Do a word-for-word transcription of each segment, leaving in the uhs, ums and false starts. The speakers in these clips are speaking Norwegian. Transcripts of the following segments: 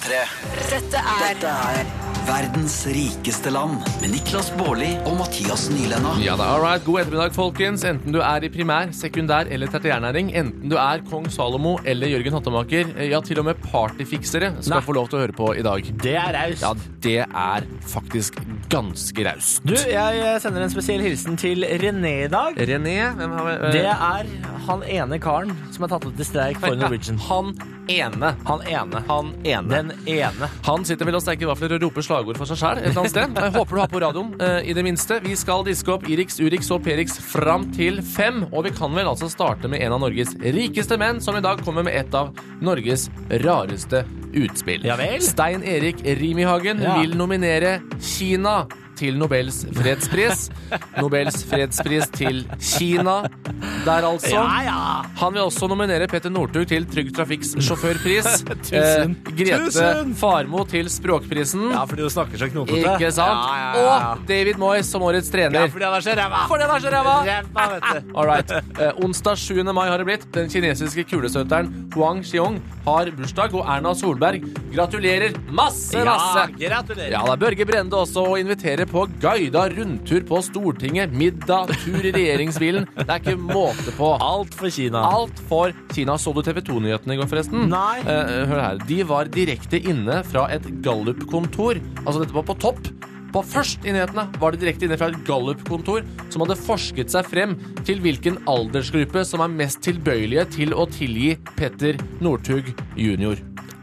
tre. Dette er Dette er verdens rikeste land med Niklas Baarli og Mathias Nylenda. Ja da, all right. God ettermiddag, folkens. Enten du er i primær, sekundær eller tertiærnæring, enten du er Kong Salomo eller Jørgen Hattemaker, ja, til og med partyfiksere skal Nei. få lov til å høre på i dag. Det er raust. Ja, det er faktisk ganske raust. Du, jeg sender en spesiell hilsen til René i dag. René, hvem har vi? eh, Det er han ene karen som er tatt ut i streik for Norwegian. Han ene. Han ene. Han ene. Den ene. Han sitter vel og steker vafler og roper slagord for seg selv et eller annet sted. Jeg håper du har på radioen, eh, i det minste. Vi skal diske opp Irix, Urix og Perix fram til fem, og vi kan vel altså starte med en av Norges rikeste menn, som i dag kommer med et av Norges rareste utspill. Ja vel? Stein Erik Rimihagen Ja. vil nominere Kina til Nobels fredspris. Nobels fredspris til Kina der altså. Ja, ja. Han vil også nominere Petter Northug til Trygg Trafikks sjåførpris. Tusen. Grete Tusen. Farmo til Språkprisen. Ja, fordi du snakker så knotete. Ikke sant? Ja, ja, ja. Og David Moyes som årets trener. Ja, fordi han er så ræva. Fordi han er så ræva. Ræva, vet du. All right. Eh, onsdag sjuende mai har det blitt. Den kinesiske kulestøteren Huang Xiong har bursdag, og Erna Solberg gratulerer masse, masse. Ja, gratulerer. Ja, da Børge Brende også og inviterer på guida rundtur på Stortinget, middag, tur i regjeringsbilen. Det er ikke måte på. Alt for Kina. Alt for Kina. Så du T V to-nyhetene i går forresten? Nei. Eh, hør her. De var direkte inne fra et Gallup-kontor. Altså dette var på topp. På først i nyhetene var det direkte inne fra et Gallup-kontor som hadde forsket seg frem til hvilken aldersgruppe som er mest tilbøyelige til å tilgi Petter Northug junior.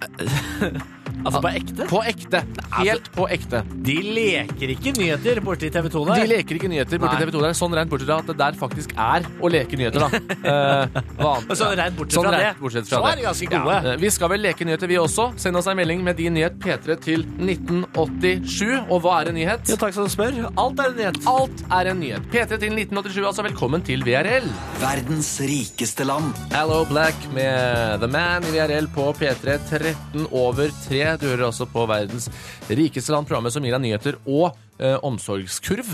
Altså på ekte? På ekte. Helt på ekte. De leker ikke nyheter borti T V to der. De leker ikke nyheter borti Nei. T V to der, sånn rent bortsett fra at det der faktisk er å leke nyheter, da. Eh, hva annet? Sånn rent bortsett Sånn fra rent det. bortsett fra Så det. er de ganske gode. Ja, eh, vi skal vel leke nyheter, vi også. Send oss en melding med din nyhet P tre til nitten åttisju. Og hva er en nyhet? Jo, takk som du spør. Alt er en nyhet. Alt er en nyhet. P tre til nitten åttisju, altså velkommen til V R L. Verdens rikeste land. Hello Black med The Man i V R L på P tre tretten over tre. Du hører også på Verdens rikeste land, programmet som gir deg nyheter og eh, omsorgskurv.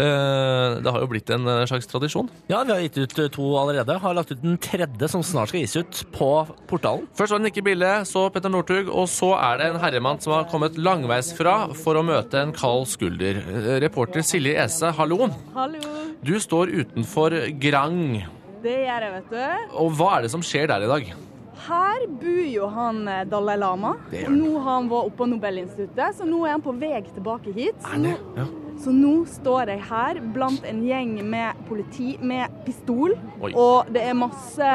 Eh, det har jo blitt en eh, slags tradisjon. Ja, vi har gitt ut eh, to allerede. Har lagt ut den tredje som snart skal gis ut på portalen. Først var det Nikke Bille, så Petter Northug, og så er det en herremann som har kommet langveis fra for å møte en kald skulder. Eh, Reporter Silje Ese, hallo. Hallo. Du står utenfor Grang. Det gjør jeg, vet du. Og hva er det som skjer der i dag? Her bor jo han eh, Dalai Lama. Det gjør Og nå har han vært oppe på Nobelinstituttet, så nå er han på vei tilbake hit. Så nå, Ja. så nå står jeg her blant en gjeng med politi med pistol. Oi. Og det er masse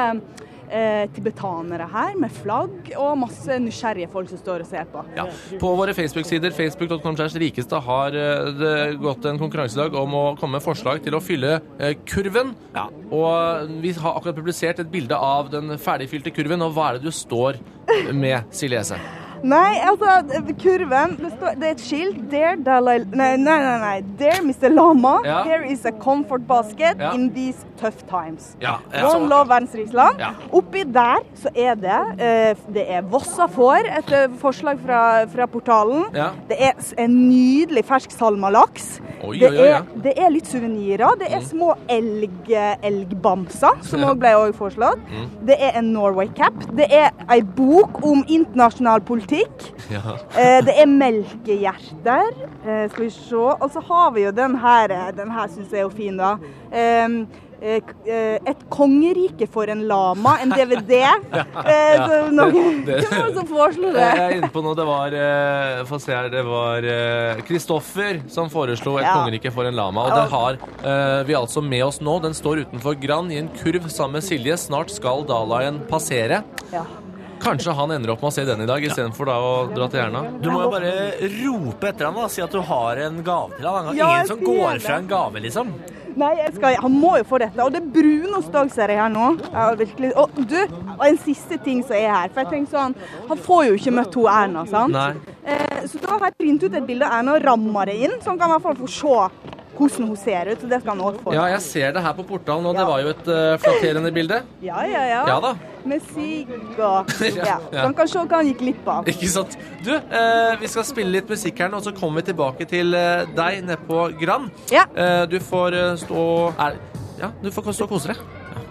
eh, tibetanere her med flagg, og masse nysgjerrige folk som står og ser på. Ja. På våre Facebook-sider, facebook punktum com slash rikeste, har eh, det gått en konkurransedag om å komme med forslag til å fylle eh, kurven. Ja. Og vi har akkurat publisert et bilde av den ferdigfylte kurven, og hva er det du står med, Silje Ese? Nei, altså, kurven, det, står, det er et skilt. Dear Dalai... Nei, nei, nei, nei. Dear mister Lama, Ja. here is a comfort basket Ja. in these tough times. Ja, One love, verdens riksland. Ja. Oppi der så er det, eh, det er Vossa får, et eh, forslag fra, fra portalen. Ja. Det er s- en nydelig fersk salmalaks. Oi, det, oi, oi, ja. er, det er litt suvenirer. Det er små elg, elgbamser, som også ble også foreslått. Det er en Norway cap. Det er en bok om internasjonal politikk. Ja. Eh, det er melkehjerter. Eh, skal vi se. Og så har vi jo den her. eh, Den her syns jeg er jo fin, da. Eh, eh, k- eh, et kongerike for en lama. En D V D. Eh, så noen, Det- det- hvem var det som foreslo det? Jeg er inne på noe. Det var eh, få se her, det var Kristoffer som foreslo et Ja. kongerike for en lama. Og Ja. den har eh, vi altså med oss nå. Den står utenfor Gran i en kurv sammen med Silje. Snart skal Dalaien passere. Ja. Kanskje han ender opp med å se den i dag, istedenfor da å dra til Jerna. Du må jo bare rope etter han da, si at du har en gave til han. Ja, Ingen jeg som sier går det. fra en gave, liksom. Nei, jeg skal, han må jo få dette. Og det er brunost òg, ser jeg her nå. Ja, virkelig. Og du, og en siste ting som er her. For jeg tenker sånn, han får jo ikke møtt to Erna, sant? Nei. Eh, så da har jeg printet ut et bilde av Erna og rammet det inn, så han kan i hvert fall få se hvordan hun ser ut. Så det skal han også få. Ja, jeg ser det her på portalen, og det var jo et uh, flatterende bilde. Ja, ja, ja. Ja da. Med sigg og... Ja. Så Ja. han kan se hva han gikk glipp av. Ikke sant? Du, eh, vi skal spille litt musikk her nå, og så kommer vi tilbake til eh, deg nede på Gran. Ja. Eh, du får eh, stå... Er, ja, du får stå og kose deg.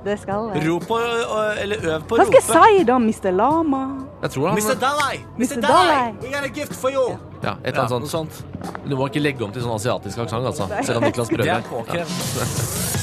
det skal jeg. Rop på, eller øv på Hva skal jeg rope. si da, mister Lama? Jeg tror han mister Dalai! mister Dalai! We got a gift for you! Ja, et eller Ja, annet noe sånt. sånt. Du må ikke legge om til sånn asiatisk aksent, altså. Selv om Niklas Det prøver. er påkrevd.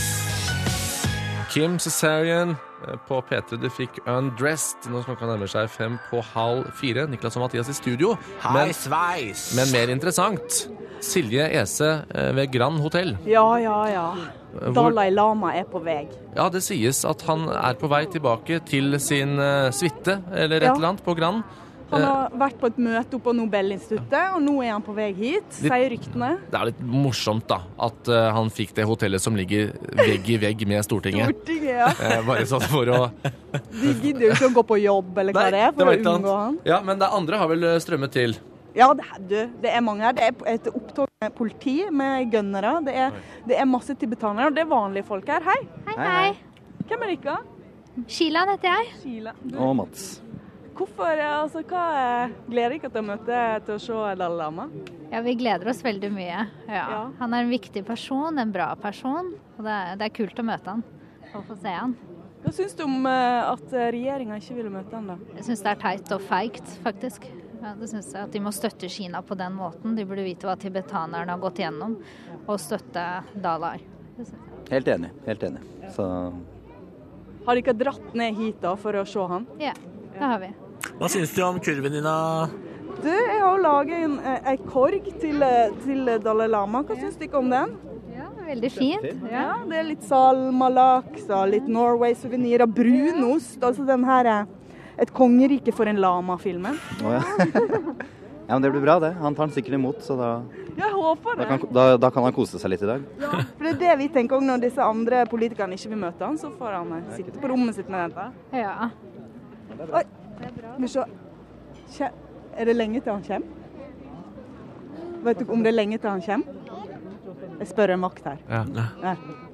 Kim Cesarian på P tre, du fikk Undressed. Nå klokka nærmer seg fem på halv fire. Niklas og Mathias i studio. Hei, Men, sveis! men mer interessant, Silje Ese ved Grand Hotel. Ja, ja, ja. Hvor- Dalai Lama er på vei. Ja, det sies at han er på vei tilbake til sin uh, suite, eller et Ja. eller annet, på Grand. Han har vært på et møte oppe på Nobelinstituttet, og nå er han på vei hit, Litt- sier ryktene. Det er litt morsomt da, at uh, han fikk det hotellet som ligger vegg i vegg med Stortinget. Stortinget, ja. Eh, bare sånn for å... De gidder jo ikke å gå på jobb, eller hva Nei, det er, det for var å ikke unngå han. Ja, men det andre har vel uh, strømmet til. Ja, det, er- du, det er mange her. Det er et opptog med politi, med gønnere. Det er, det er masse tibetanere, og det er vanlige folk her. Hei, Hei, hei. hvem er dere? Shilan heter jeg. Sheila. Du, Og Mats. hvorfor, altså, hva er, gleder dere til å møte, til å se Dalai Lama? Ja, vi gleder oss veldig mye. Ja. Ja. Han er en viktig person, en bra person. Og det er, det er kult å møte han og få se han. Hva syns du om eh, at regjeringen ikke ville møte han da? Jeg syns det er teit og feigt, faktisk. Ja, det synes jeg at De må støtte Kina på den måten. De burde vite hva tibetanerne har gått gjennom, og støtte Dalai. Det synes jeg. Helt enig. Helt enig. Så Har dere dratt ned hit da for å se han? Ja, det har vi. Hva synes du om kurven din, da? Du, jeg har jo laget en, eh, en korg til, eh, til Dalai Lama. Hva syns dere om den? Ja, veldig fint. Ja, det er litt salmalaks og litt Norway-souvenir og brunost. Altså den her eh, Et kongerike for en lama-filmen. Å ja. Ja, men det blir bra, det. Han tar den sikkert imot, så da, Jeg håper da, det. kan, da, da kan han kose seg litt i dag. For det er det vi tenker også når disse andre politikerne ikke vil møte han, så får han eh, sitte på rommet sitt med dette. Ja. Oi, skal vi se. Kje- Er det lenge til han kommer? Vet du om det er lenge til han kommer? Jeg spør en vakt her. Ja. Nei.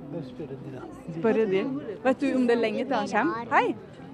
Spør de. Vet du om det er lenge til han kommer? Hei.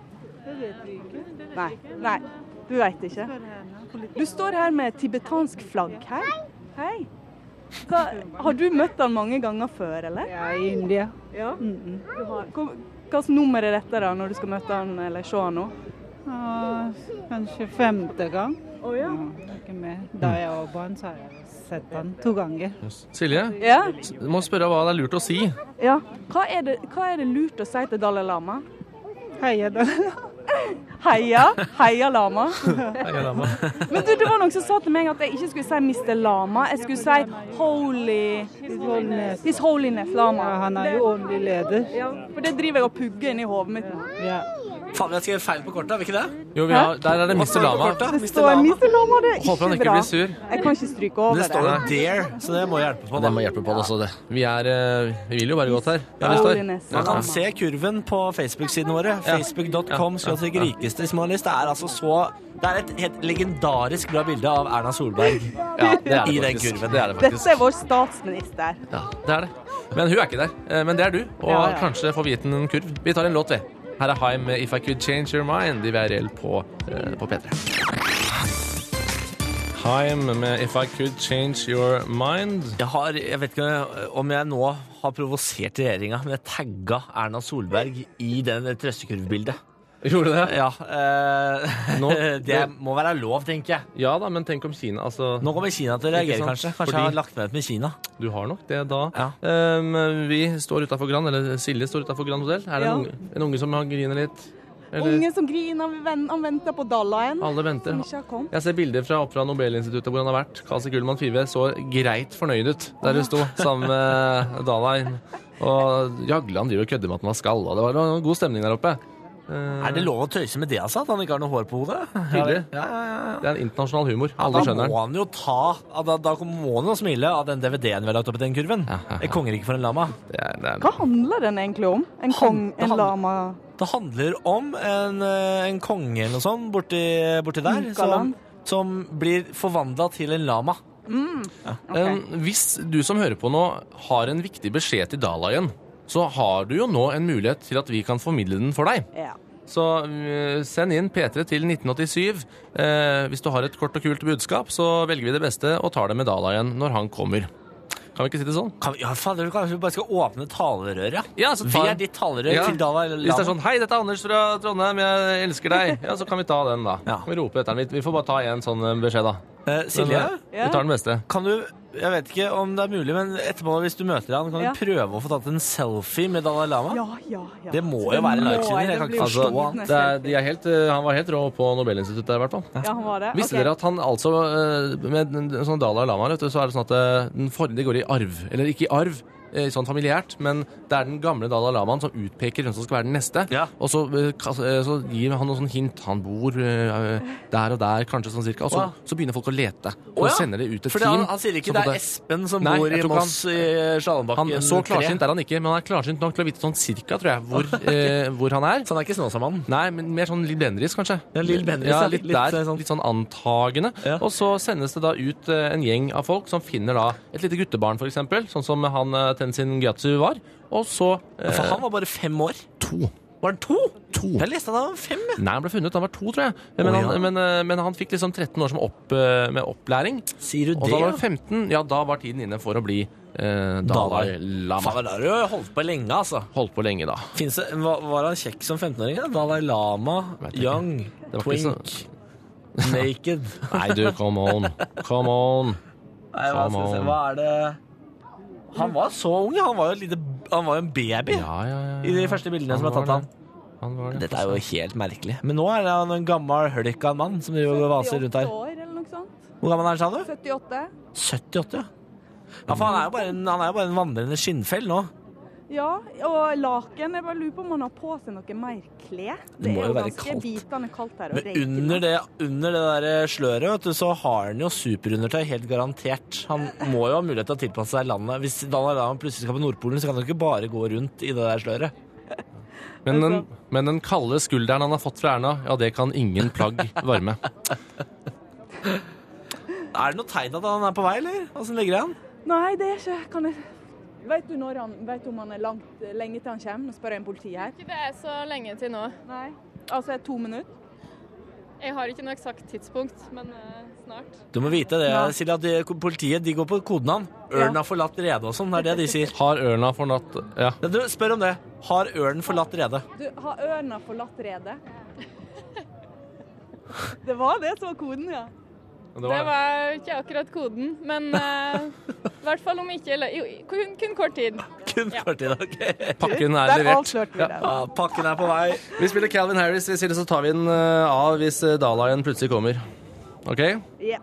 Nei, nei, du vet ikke. Du står her med tibetansk flagg. Hei. Hei. Hva, har du møtt han mange ganger før, eller? Ja, i India. Ja. Du har. Hva hva slags nummer er dette da, når du skal møte han eller se han nå? Ja, kanskje femte gang. Å ja. Ja, ikke med. Da jeg var barn, så har jeg sett han to ganger. Silje, Ja. du må spørre hva det er lurt å si. ja. Hva, er det, hva er det lurt å si til Dalai Lama? Heia da. Heia, heia lama. Men du, det var noen som sa til meg at jeg ikke skulle si mister Lama, jeg skulle si Holy Holiness. His Holiness Lama. Ja, han er jo åndelig leder. Ja, for det driver jeg og pugger inn i hodet mitt nå. Ja. Faen, vi har skrevet feil på kortet, har vi ikke det? Jo, vi har, der er det mister Lama. Det står mister Lama, det er Håper han ikke ikke bra. blir sur. Jeg kan ikke stryke Men over det står jo det. Dare, så det må hjelpe på. Det Da. må hjelpe på det også, det. Vi er, eh, vi vil jo bare godt her. Ja, vi står. Holiness Man Lama. kan se kurven på Facebook-siden våre. Facebook dot com skal til rikeste smålist. Det er altså så Det er et helt legendarisk bra bilde av Erna Solberg Ja, det er det i den faktisk. kurven. Det er det faktisk. Dette er vår statsminister. Ja, det er det. Men hun er ikke der. Eh, Men det er du, og Ja, ja. kanskje får vi gitt den en kurv. Vi tar en låt, vi. Her er Haim med If I Could Change Your Mind i V R L på, eh, på P tre. Haim med If I Could Change Your Mind. Jeg, har, jeg vet ikke om jeg nå har provosert regjeringa, men jeg tagga Erna Solberg i den trøstekurvbildet. Gjorde du det? Ja, eh, Nå- det må være lov, tenker jeg. Ja da, men tenk om Kina, altså. Nå kommer Kina til å reagere, Ikke sant? kanskje. Kanskje Fordi- jeg har lagt meg ut med Kina. Du har nok det da. Ja. Um, vi står utenfor Grand, eller Silje står utenfor Grand Hotel. Er det Ja. en, unge, en unge som griner litt? Eller Unge som griner, vi ven- han venter på Dalaien. alle venter? Som ikke har kommet. Jeg ser bilder fra opp fra Nobelinstituttet hvor han har vært. Kasi Kullmann Five så greit fornøyd ut der hun sto sammen med Dalai. Og Jagland driver og kødder med at han var skalla. Det var en god stemning der oppe. Eh, Er det lov å tøyse med det, altså? At han ikke har noe hår på hodet? Hyggelig. Ja, ja, ja. Det er en internasjonal humor. Ja, Alle da skjønner må den. han jo ta Da, da må han jo smile av den D V D-en vi har lagt opp i den kurven. Ja, ja, ja. Et kongerike for en lama. Det er, det er, Hva handler den egentlig om? En, kong, det en handler- lama? Det handler om en, eh, en konge eller noe sånt borti, borti der som, Inkaland. som blir forvandla til en lama. Um, hvis du som hører på nå har en viktig beskjed til Dalaien, så har du jo nå en mulighet til at vi kan formidle den for deg. Ja. Så uh, send inn P tre til nitten åttisyv. Uh, hvis du har et kort og kult budskap, så velger vi det beste og tar det med Dalaien når han kommer. Kan vi ikke si det sånn? Kan, ja, fader, kanskje vi bare skal åpne talerøret, ja? Ja, så Vi ta- er ditt talerør Ja. til Dalai Lama. Hvis det er sånn, hei, dette er Anders fra Trondheim, jeg elsker deg. Ja, så kan vi ta den da. Ja. Kan vi rope etter den. Vi, vi får bare ta en sånn eh, beskjed da. Eh, Silje, Men, eh, Vi tar den beste. kan du, jeg vet ikke om det er mulig, men etterpå hvis du møter han, kan Ja. du prøve å få tatt en selfie med Dalai Lama? Ja, ja, ja. Det må Så jo være må livestreaming, jeg kan det ikke bli forstå jo han. nesten Det er, de er helt, eh, han var helt rå på Nobelinstituttet der, i hvert fall. Ja, han var det. Visste Ok. dere at han altså, eh, med en sånn Dalai Lama, vet du, så er det sånn at eh, den forrige det går i arv, eller ikke i arv, eh, sånn familiært, men det er den gamle Dalai Lamaen som utpeker hvem som skal være den neste. Ja. Og så, eh, kas- eh, så gir han noen sånn hint. Han bor eh, der og der, kanskje sånn cirka. Og så, Wow. så begynner folk å lete, og Å, ja. sender det ut et For team. han, han sier ikke som det på er Espen som Nei, bor jeg i tror ikke Moss i Sjallenbakken Han, så tre. klarsynt er han ikke, men han er klarsynt nok til å vite sånn cirka, tror jeg, hvor, eh, hvor han er. Så han er ikke Snåsamannen? Nei, men mer sånn Lill Bendriss, kanskje. Ja, Lill Bendriss, ja, ja. litt, Litt, der, eh, sånn- litt sånn antagende. Ja. Og så sendes det da ut eh, en gjeng av folk som finner da et lite guttebarn, for eksempel, sånn som han eh, Tenzin Gyatso var. Og så eh, For han var bare fem år. to. Var han to? To. Jeg leste han var fem, jeg. Nei, han ble funnet. Han var to, tror jeg. Men, Å, ja. han, men, eh, men han fikk liksom tretten år som opp, eh, med opplæring. Sier du Og det? da var han femten. Ja, da var tiden inne for å bli eh, Dalai Lama. Faen, da har du jo holdt på lenge, altså. Holdt på lenge, da. Finnes det, var, var han kjekk som femtenåring? da? Dalai Lama, Vet ikke. young, Det var ikke twink, naked. Nei, du, come on. Come on. Nei, hva, skal jeg si? on. hva er det Han var så ung, han var jo, et lite, han var jo en baby Ja, ja, ja. i de første bildene som er var tatt av han. det. Han var det. Dette er jo helt merkelig. Men nå er det han en gammel hølk av en mann som driver og vaser rundt her. syttiåtte år eller noe sånt. Hvor gammel er han, sa du? syttiåtte. syttiåtte, ja. Ja, for han er jo bare en, han er jo bare en vandrende skinnfell nå. Ja, og laken. Jeg bare lurer på om han har på seg noe mer klær. Det Det må er jo jo være ganske kaldt. bitende kaldt her. og Men regner. under det, under det der sløret, vet du, så har han jo superundertøy, helt garantert. Han må jo ha mulighet til å tilpasse seg landet. Hvis Dalai Lama plutselig skal på Nordpolen, så kan han jo ikke bare gå rundt i det der sløret. Men den, men den kalde skulderen han har fått fra Erna, ja, det kan ingen plagg varme. Er det noe tegn at han er på vei, eller? Hvordan ligger det an? Nei, det er ikke kan jeg... Vet du, når han, vet du om han er langt, lenge til han kommer? Nå spør jeg en politi her. Ikke det er så lenge til nå. Nei. Altså to minutter? Jeg har ikke noe eksakt tidspunkt, men uh, snart. Du må vite det, Ja. Silje, at de, politiet de går på kodenavn. Ørn har forlatt rede og sånn, det er det de sier. Har ørna forlatt Ja. Ja, du, spør om det. Har ørnen forlatt rede? Du, har ørna forlatt redet? Det var det som var koden, ja. Det Det var, var ikke akkurat koden, men uh, i hvert fall om ikke eller, jo, kun, kun kort tid. Kun Ja. kort tid, ok. pakken er Der levert. avslørte vi det. Ja, pakken er på vei. Vi spiller Calvin Harris, vi sier det, så tar vi den eh, av hvis eh, Dalaien plutselig kommer. OK? Ja.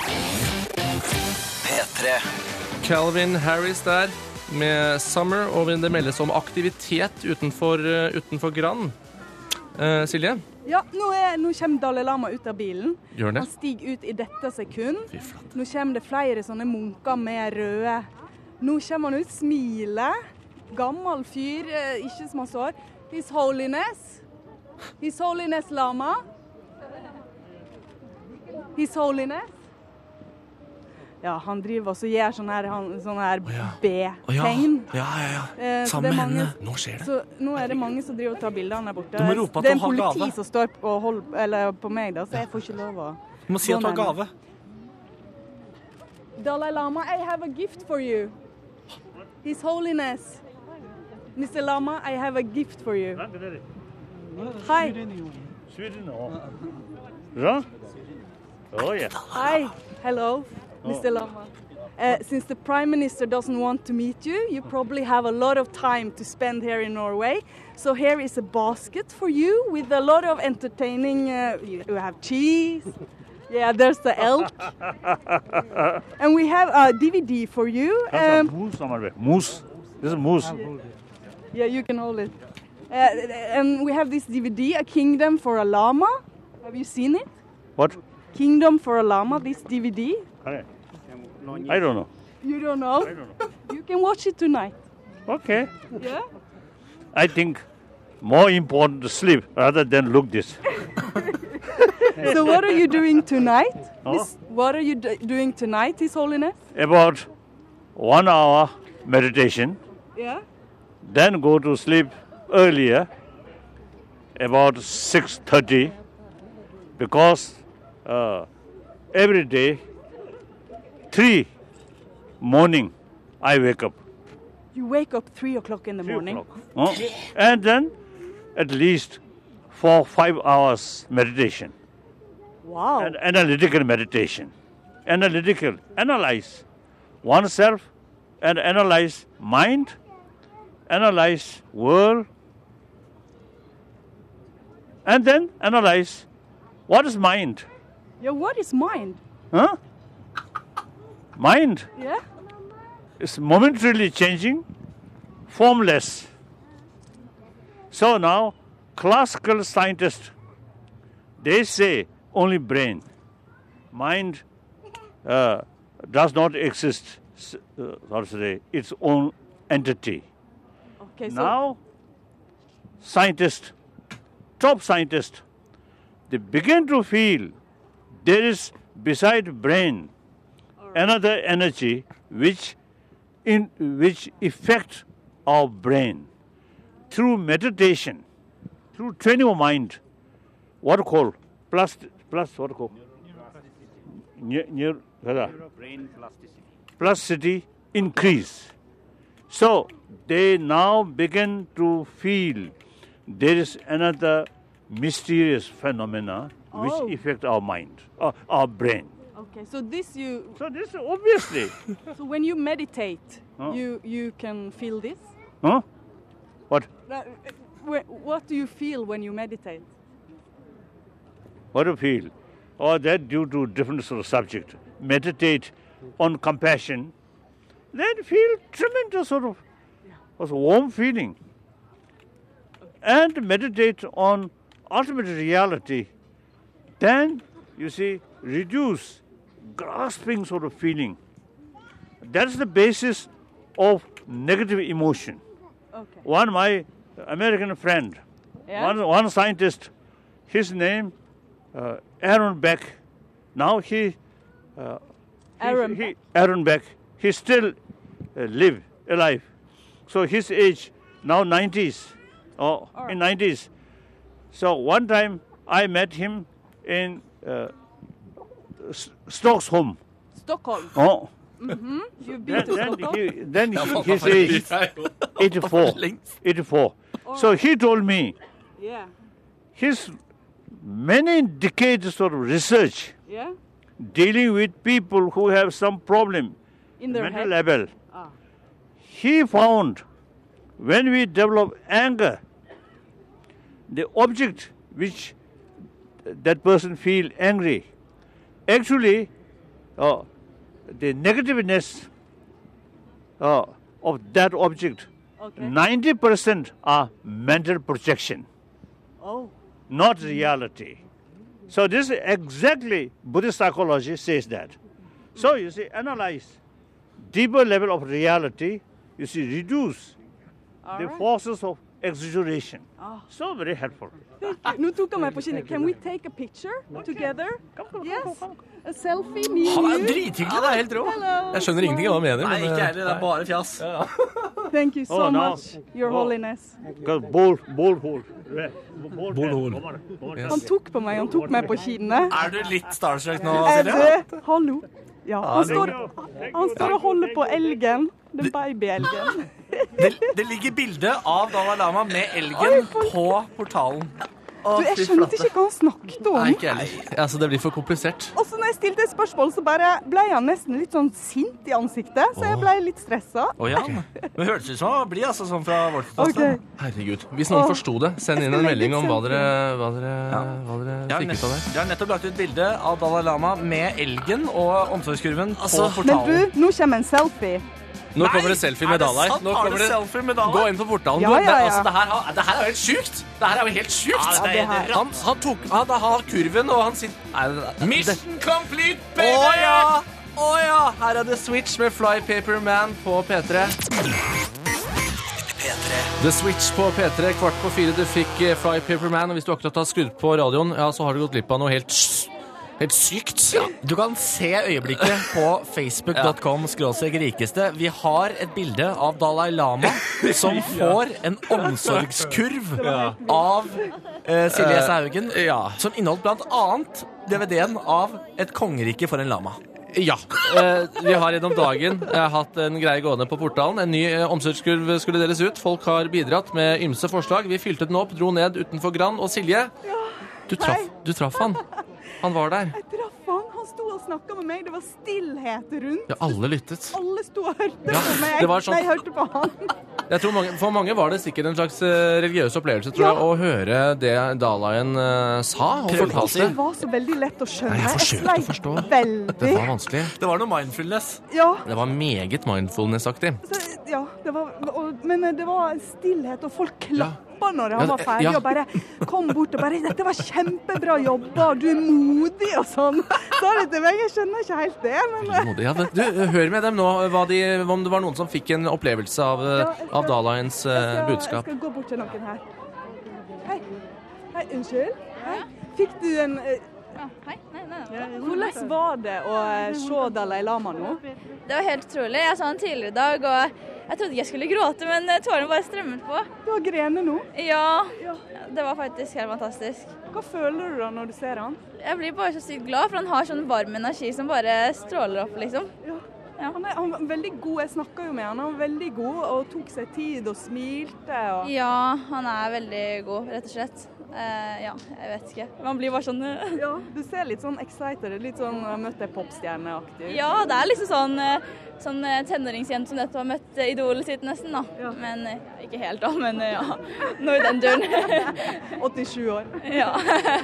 P tre. Calvin Harris der med Summer, og det meldes om aktivitet utenfor, eh, utenfor Grand. Eh, Silje? Ja, nå, er, nå kommer Dalai Lama ut av bilen. Gjør det? Han stiger ut i dette sekund. Fy flate. Nå kommer det flere sånne munker med røde. Nå kommer han ut, smiler. Gammel fyr, eh, ikke så masse hår. His Holiness. His Holiness Lama. His Holiness. Ja, han driver også og gjør sånn her, han- sånn her Å ja, B-tegn. ja, ja, ja. Eh, så Sammen det er med mange- henne. Nå skjer det. Så nå er det mange som driver og tar bilder av han der borte. Du må rope at det er du en har politi gave. som står på, hold, eller på meg, da, så jeg får ikke lov å Du må si at du har Gå gave. Dalai Lama, I have a gift for you. His Holiness. mister Lama, I have a gift for you. Hi. Sweden. Ja? Oh, yeah. Hi. Hello, mister Lama. Uh, since the Prime Minister doesn't want to meet you, you probably have a lot of time to spend here in Norway. So here is a basket for you with a lot of entertaining. Uh, you you have cheese. Yeah, there's the elk. And we have a D V D for you. Um, Moose, Amarbe. Moose. This is moose. yeah, you can hold it. Uh, and we have this D V D, A Kingdom for a Lama. Have you seen it? What? Kingdom for a Lama, this D V D. Okay. I don't know. You don't know? I don't know. You can watch it tonight. Okay. Yeah? I think more important to sleep rather than look this. So what are you doing tonight? Oh. Miss- what are you do- doing tonight, His Holiness? About one hour meditation, Yeah? then go to sleep earlier, about six thirty, because uh, every day, three morning I wake up. You wake up three o'clock in the morning. Huh? And then at least four, five hours meditation. Wow. And analytical meditation. Analytical. Analyze oneself and analyze mind, analyze world, and then analyze what is mind. Yeah, what is mind? Huh? Mind Yeah. is momentarily changing, formless. So now, classical scientists, they say only brain. Mind uh, does not exist, uh, how to say, its own entity. Okay, so Now, scientists, top scientists, they begin to feel there is beside brain another energy which in which affects our brain through meditation, through training of mind. What do you call plus plus what do you call near near Brain plasticity. plasticity increase. So they now begin to feel there is another mysterious phenomena Oh. which affect our mind, uh, our brain. okay, so this you So this obviously, so when you meditate, Huh? you you can feel this. huh? What? Uh, wh- What do you feel when you meditate? What do you feel? Or that due to different sort of subject. Meditate on compassion, then feel tremendous sort of, of warm feeling. And meditate on ultimate reality, then you see reduce grasping sort of feeling. That's the basis of negative emotion. Okay. One my American friend, Yeah. one one scientist, his name uh, Aaron Beck. Now he, uh, he- Aaron he, Beck. Aaron Beck. He still uh, live alive. So his age now nineties, or All right. in nineties. So one time I met him in uh, S- Stockholm. Stockholm. Oh, You've been then, to then, Stockholm. he, then he, his age eighty-four. eighty-four. So he told me Yeah. his many decades of research Yeah. dealing with people who have some problem In their mental head. level. Ah. He found when we develop anger, the object which that person feel angry, actually, uh, the negativeness uh, of that object, Okay. ninety percent are mental projection, Oh. not reality. So this is exactly Buddhist psychology says that. So you see, analyze deeper level of reality. You see, reduce All the right. forces of exaggeration. Ah. So very helpful. Nå tok han meg på kinnet. Can we take a picture together? Yes. A selfie, me Han er and you. drithyggelig, det er helt rå. Hello. Jeg skjønner ingenting av hva han mener. Nei, men, ikke eh, heller, det er bare fjas. Thank you so Oh, no. much, Your Oh. Holiness. Because bold, bold hold. Bold, hold. Han tok på meg, han tok meg på kinnet. Er du litt starstruck nå, Er Silje? du? Hallo. Ja, han står, han står og holder på elgen. Den babyelgen. Det, det ligger bilde av Dalai Lama med elgen på portalen. Du, jeg skjønte ikke hva han snakket om. Nei, ikke heller. altså, det blir for komplisert. Og så når jeg stilte et spørsmål, så bare ble han nesten litt sånn sint i ansiktet. Så jeg ble litt stressa. Å ja. Men hørtes ut som han var blid, altså, sånn fra vårt Ok. ståsted. Herregud. Hvis noen Åh. forsto det, send inn Jeg en skal melding legge om hva et dere, hva dere, hva dere Jeg har, fikk nett, ut av det. jeg har nettopp lagt ut bilde av Dalai Lama med elgen og omsorgskurven Altså, på Men portalen. du, nå kommer en selfie. Nå kommer det selfie med Dalai. Er det sant? Nå Har kommer du det... selfie med Dalai? Gå inn på portalen. Ja, Nå- ja, ja. Det, altså, det, her, har- det her er jo helt sjukt! Det her er jo helt sjukt! Ja, det er det her. helt Han, han tok Han har kurven, og han sitter Nei, det, det, Mission complete, Å baby! ja! Å ja! Her er The Switch med Flypaper Man på P tre. P tre. The Switch på P tre, kvart på fire. Du fikk eh, Flypaper Man, og hvis du akkurat har skrudd på radioen, ja, så har du gått glipp av noe helt, s- helt sykt. Ja. Du kan se øyeblikket på facebook dot com skråstrek rikeste. Vi har et bilde av Dalai Lama som får en omsorgskurv av eh, Silje S. Haugen, Ja. som inneholdt blant annet D V D-en av Et kongerike for en lama. Ja, eh, vi har gjennom dagen eh, hatt en greie gående på portalen. En ny eh, omsorgskurv skulle deles ut. Folk har bidratt med ymse forslag. Vi fylte den opp, dro ned utenfor Gran. Og Silje, du traff, du traff han. Han var der. Jeg traff han. Han sto og snakket med meg. Det var stillhet rundt. Ja, alle lyttet. Alle sto og hørte Ja, på meg. det var sånn- Nei, jeg hørte på han. Jeg tror mange, for mange var det sikkert en slags eh, religiøs opplevelse, tror Ja. jeg, å høre det Dalaien eh, sa og fortalte. Det var så veldig lett å skjønne. Nei, jeg forsøkte å forstå. Veldig. Det var vanskelig. Det var noe mindfulness. Ja. Det var meget mindfulness-aktig. Så, ja, det var, og, men det var stillhet, og folk klappa når han Ja, var ferdig, ja. og bare kom bort og bare 'Dette var kjempebra jobba, du er modig', og sånn. Sa det til meg, jeg skjønner ikke helt det, men Ja, men du, hør med dem nå hva de, om det var noen som fikk en opplevelse av, eh, Ja, jeg skal- av Dalaiens eh, jeg, skal, budskap. jeg skal gå bort til noen her. Hei. Hei, unnskyld. Hei. Fikk du en eh, Hei. Nei, nei, nei. Hvordan var det å eh, se Dalai Lama nå? Det var helt utrolig. Jeg så han tidligere i dag, og jeg trodde ikke jeg skulle gråte, men tårene bare strømmet på. Du har grener nå. Ja, det var faktisk helt fantastisk. Hva føler du da når du ser han? Jeg blir bare så sykt glad, for han har sånn varm energi som bare stråler opp, liksom. Ja. Han, er, han var veldig god. Jeg snakket jo med han. Han var veldig god og tok seg tid og smilte. Og... Ja, han er veldig god, rett og slett. Eh, ja, jeg vet ikke. Man blir bare sånn... Ja, du ser litt sånn excited, litt sånn møtt ei popstjerneaktig. Ja, det er liksom sånn, sånn tenåringsjente som nettopp har møtt idolet sitt nesten, da. Ja. Men ikke helt da, men ja, nå i den duren. åttisju år. Ja.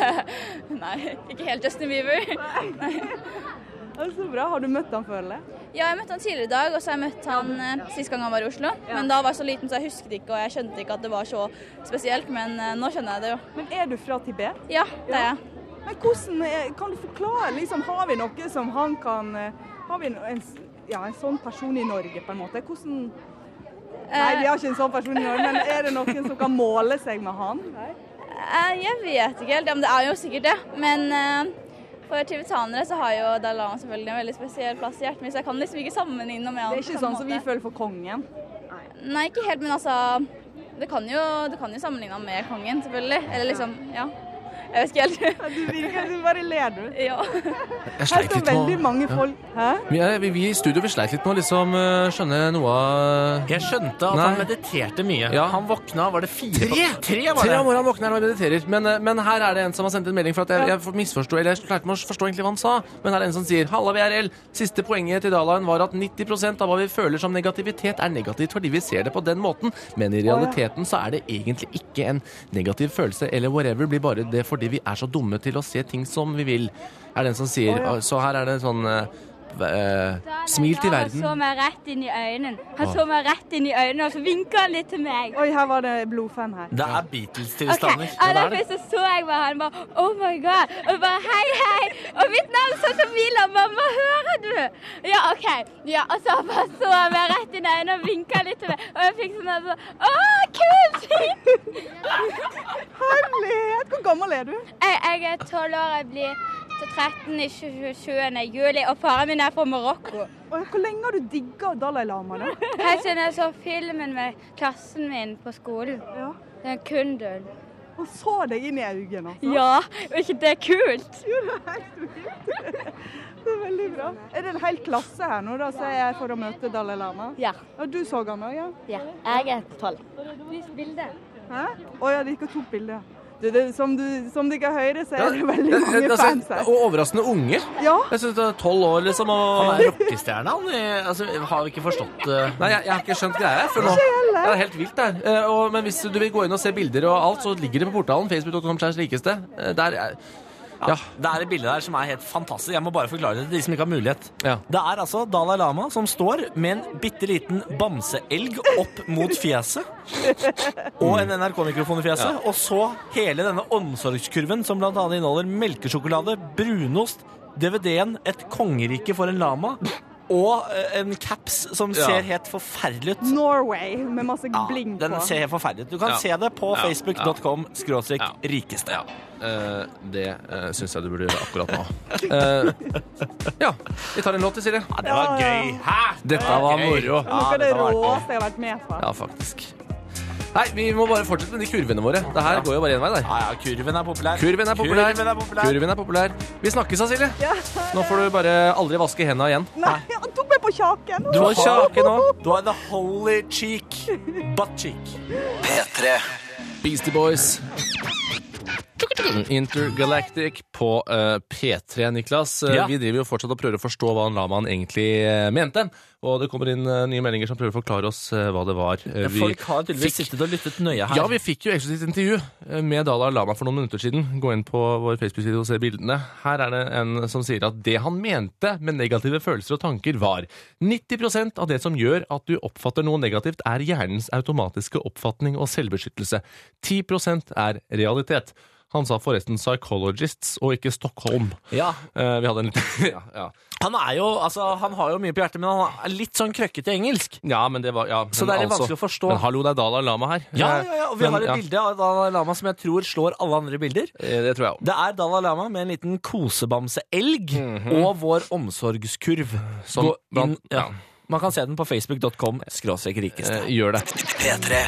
Nei, ikke helt Justin Bieber. Nei. Det er så bra. Har du møtt han før, eller? Ja, jeg møtte han tidligere i dag, og så har jeg møtt han eh, sist gang han var i Oslo. Men da var jeg så liten, så jeg husket ikke, og jeg skjønte ikke at det var så spesielt, men eh, nå skjønner jeg det jo. Men er du fra Tibet? Ja, det er jeg. Men hvordan er, kan du forklare, liksom, har vi noe som han kan, eh, har vi en, ja, en sånn person i Norge på en måte? Hvordan, nei, vi har ikke en sånn person i Norge, men er det noen som kan måle seg med han? Nei. Eh, jeg vet ikke helt, ja, men det er jo sikkert det, men... Eh, For tibetanere så har jo Dalai Lama selvfølgelig en veldig spesiell plass i hjertet mitt, så jeg kan liksom ikke sammenligne noe med han. Det er ikke sånn som vi føler for kongen? Nei, ikke helt, men altså, det kan jo, det kan jo sammenligne han med kongen, selvfølgelig. Eller liksom, ja. Jeg vet ikke helt. Du virker, du bare ler du. Ja. Jeg sleit litt veldig med å- mange folk. Hæ? Vi, er- vi, vi i studio vi sleit litt med å liksom eh, skjønne noe av Jeg skjønte at Nei. han mediterte mye. Ja. Han våkna, var det fire? Tre! Tre var Tre det. om morgenen våkner han og mediterer. Men, eh, men her er det en som har sendt en melding for at jeg, jeg misforstod, eller jeg klarte meg å forstå egentlig hva han sa. Men her er det en som sier: Halla, V R L. Siste poenget til Dalaien var at nitti prosent av hva vi føler som negativitet, er negativt fordi vi ser det på den måten. Men i realiteten så er det egentlig ikke en negativ følelse eller whatever. Blir bare det fordi vi er så dumme til å se ting som vi vil, er det en som sier. Så her er det sånn eh, eh, smil til verden. Han så meg rett inn i øynene. Han så meg rett inn i øynene, og så vinket han litt til meg. Oi, her var det blodfan her. Det er Ok, Beatles-tilstander. aller først så så jeg bare han bare, oh my god, og bare hei, hei, og mitt navn er sånn Camilla, mamma, hører du? Ja, ok, ja, og så bare så jeg meg rett inn i øynene og vinket litt til meg, og jeg fikk sånn at så, åh, kult! Herlighet, hvor gammel er du? Jeg, jeg er tolv år, jeg blir til tretten i tjuende juli, og faren min er fra Marokko. Og hvor lenge har du digget Dalai Lama da? Helt siden jeg så filmen med klassen min på skolen. Ja. Den kunden. Og så deg inn i øynene, altså. Ja, er ikke det kult? Jo, det er helt vilt. Det er veldig bra. Er det en hel klasse her nå da, så er jeg for å møte Dalai Lama? Ja. Og du så han også, ja? Ja, jeg er tolv. Vis bildet. Hæ? Åja, de ikke tok bilder. Du, det, som, du, som de kan høre, så er det veldig Ja, mange altså, fans her. og overraskende unge. Ja. Jeg synes det er tolv år liksom. Og... Han er rockestjerne, han. eh, Altså, har vi ikke forstått uh... Nei, jeg, jeg har ikke skjønt greia før nå. Det er helt vilt der. Eh, og, men hvis du vil gå inn og se bilder og alt, så ligger det på portalen facebook punktum com slash rikeste. Eh, der er... Ja. Det er et bilde der som er helt fantastisk. Jeg må bare forklare det til de som ikke har mulighet. Ja. Det er altså Dalai Lama som står med en bitte liten bamseelg opp mot fjeset. Og en N R K-mikrofon i fjeset. Ja. Og så hele denne omsorgskurven som blant annet inneholder melkesjokolade, brunost, D V D-en Et kongerike for en lama og eh, en caps som Ja. ser helt forferdelig ut. Norway, med masse bling på. Den ser helt forferdelig ut. Du kan Ja. se det på Ja. facebook punktum com skråstrek Ja. rikeste. Ja. Eh, det uh, syns jeg du burde gjøre akkurat nå. Eh, ja, vi tar en låt til, Silje. Ja, det var gøy. Hæ? Dette var moro. Noe av det dette var artig. råeste jeg har vært med på. Ja, faktisk. Nei, vi må bare fortsette med de kurvene våre. Det her går jo bare en vei der. Ja, ja, kurven er populær. Kurven er populær. Kurven er populær. Kurven er populær. Vi snakkes, Silje. Ja. Nå får du bare aldri vaske hendene igjen. Nei, han tok meg på kjaken. Du har kjake nå. Du har the holy cheek. Butt cheek. P tre. Beastie Boys. Intergalactic på uh, P tre, Niklas. Uh, Ja. Vi driver jo fortsatt og prøver å forstå hva lamaen egentlig uh, mente. Og det kommer inn uh, nye meldinger som prøver å forklare oss uh, hva det var. Uh, vi Folk har tydeligvis fikk- sittet og lyttet nøye her. Ja, vi fikk jo eksklusivt intervju uh, med Dalai Lama for noen minutter siden. Gå inn på vår Facebook-side og se bildene. Her er det en som sier at det han mente med negative følelser og tanker var nitti prosent av det som gjør at du oppfatter noe negativt er hjernens automatiske oppfatning og selvbeskyttelse. ti prosent er realitet. Han sa forresten psychologists og ikke Stockholm. Ja. Uh, vi hadde en liten... ja, ja. Han er jo, altså, han har jo mye på hjertet, men han er litt sånn krøkkete engelsk. Ja, men det var... Ja, Så men det er litt altså- vanskelig å forstå. Men hallo, det er Dalai Lama her. Ja, ja, ja, og vi Men, har et ja. bilde av Dalai Lama som jeg tror slår alle andre bilder. Eh, Det tror jeg også. Det er Dalai Lama med en liten kosebamse-elg og vår omsorgskurv. Som Gå inn, blant- ja. ja. Man kan se den på facebook dot com skråstrek rikeste. Eh, Gjør det. P tre.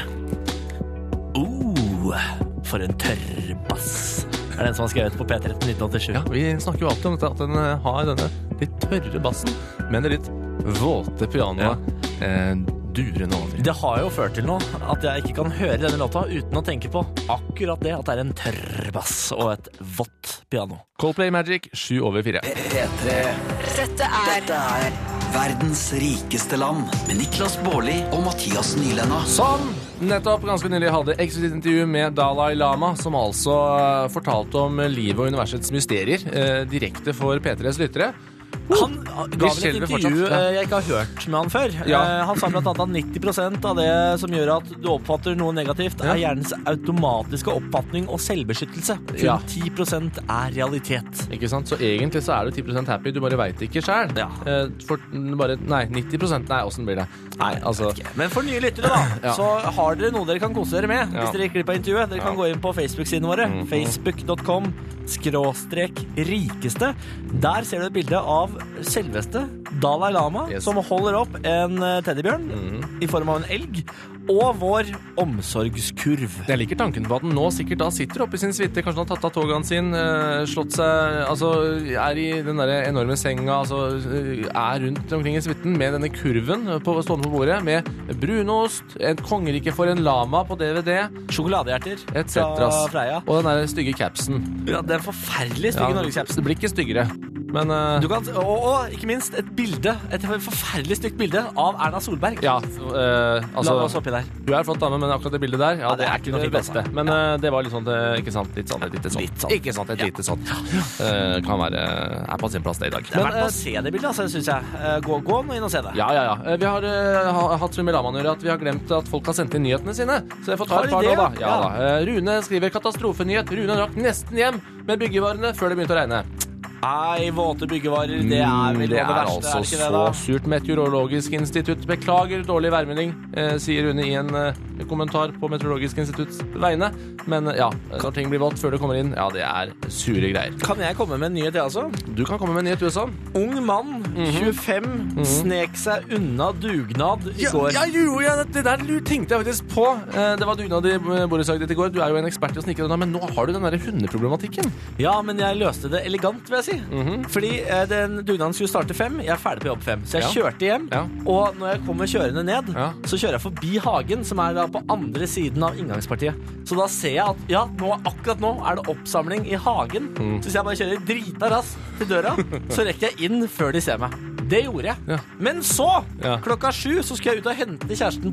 Uh, for en tørr bass. Er det den som har skrevet på P tre nitten åttisju? Ja, vi snakker jo alltid om dette, at den eh, har denne litt tørre bassen, men det litt våte pianoet eh, durende over. Det har jo ført til noe at jeg ikke kan høre denne låta uten å tenke på akkurat det, at det er en tørr bass og et vått piano. Coldplay Magic, sju over fire. P tre. Dette er Dette er verdens rikeste land med Niklas Baarli og Mathias Nylenna. Som nettopp ganske nylig hadde eksklusivt intervju med Dalai Lama, som altså eh, fortalte om livet og universets mysterier eh, direkte for P tres lyttere. Han ga vel et skjelver intervju fortsatt, ja. eh, jeg ikke har hørt med han før. Ja. Eh, Han sa blant annet at nitti prosent av det som gjør at du oppfatter noe negativt, Ja. er hjernens automatiske oppfatning og selvbeskyttelse. Kun Ja. ti prosent er realitet. Ikke sant? Så egentlig så er du ti prosent happy, du bare vet ikke selv. Ja. Eh, for bare, nei, nitti prosent, nei, hvordan blir det? Nei, altså... Men for nye lyttere, da, Ja. så har dere noe dere kan kose dere med. Ja. Hvis dere ikke klipper intervjuet. Dere kan Ja. gå inn på Facebook-siden våre. Mhm. facebook dot com skråstrek rikeste. Der ser du et bilde av selveste Dalai Lama, Yes. som holder opp en eh, teddybjørn Mhm. i form av en elg, og vår omsorgskurv. Jeg liker tanken på at den nå sikkert da sitter oppe i sin suite, kanskje han har tatt av togaen sin, eh, slått seg, altså er i den der enorme senga, altså eh, er rundt omkring i suiten med denne kurven på, stående på bordet, med brunost, et kongerike for en lama på D V D, Sjokoladehjerter et fra cetera. Freia. Og den der stygge capsen. Ja, det er forferdelig stygge Ja, norgescaps. det blir ikke styggere, men... eh, Du kan, og, og ikke minst et bilde, et forferdelig stygt bilde av Erna Solberg. ja, eh, altså... La oss oppi der. Du er en flott dame, men akkurat det bildet der, ja, Ja, det er ikke noe det fint, beste. altså. Men eh, det var litt sånn, det, ikke sant, litt sånn, et lite sånn. Litt sånn. Ikke sant, et lite sånn. Eh, kan være, er på sin plass det i dag. Det er Men, verdt å eh, se det bildet, altså, synes jeg. Eh, Gå, gå nå inn og se det. ja, ja, ja. Eh, Vi har eh, ha- hatt så mye med Lamaen å gjøre at vi har glemt at folk har sendt inn nyhetene sine. Så jeg får ta Har et de par det, nå, da. ja? Ja, da. Eh, Rune skriver katastrofenyhet. Rune rakk nesten hjem med byggevarene før det begynte å regne. Nei, våte byggevarer, det er vel Mm, det noe av er det verste, altså er det ikke det så da? surt. Meteorologisk institutt beklager dårlig værmelding, eh, sier Rune i en eh, kommentar på Meteorologisk institutts vegne. Men eh, ja, når ting blir vått før det kommer inn, ja, det er sure greier. Kan jeg komme med en nyhet, jeg altså? Du kan komme med en nyhet, du også. Ung mann, tjuefem, snek seg unna dugnad i Ja, går. ja, jo, ja, det der tenkte jeg faktisk på. Eh, Det var dugnad i borettslaget ditt i går. Du er jo en ekspert i å snike deg unna, men nå har du den der hundeproblematikken. Ja, men jeg løste det elegant, vil jeg si. Fordi eh, den dugnaden skulle starte fem, jeg er ferdig på jobb fem. Så jeg Ja. kjørte hjem, Ja. og når jeg kommer kjørende ned, Ja. så kjører jeg forbi hagen, som er da på andre siden av inngangspartiet. Så da ser jeg at, ja, nå, akkurat nå er det oppsamling i hagen. Så hvis jeg bare kjører drita raskt til døra, så rekker jeg inn før de ser meg. Det gjorde jeg. Ja. Men så, Ja. klokka sju, så skulle jeg ut og hente kjæresten på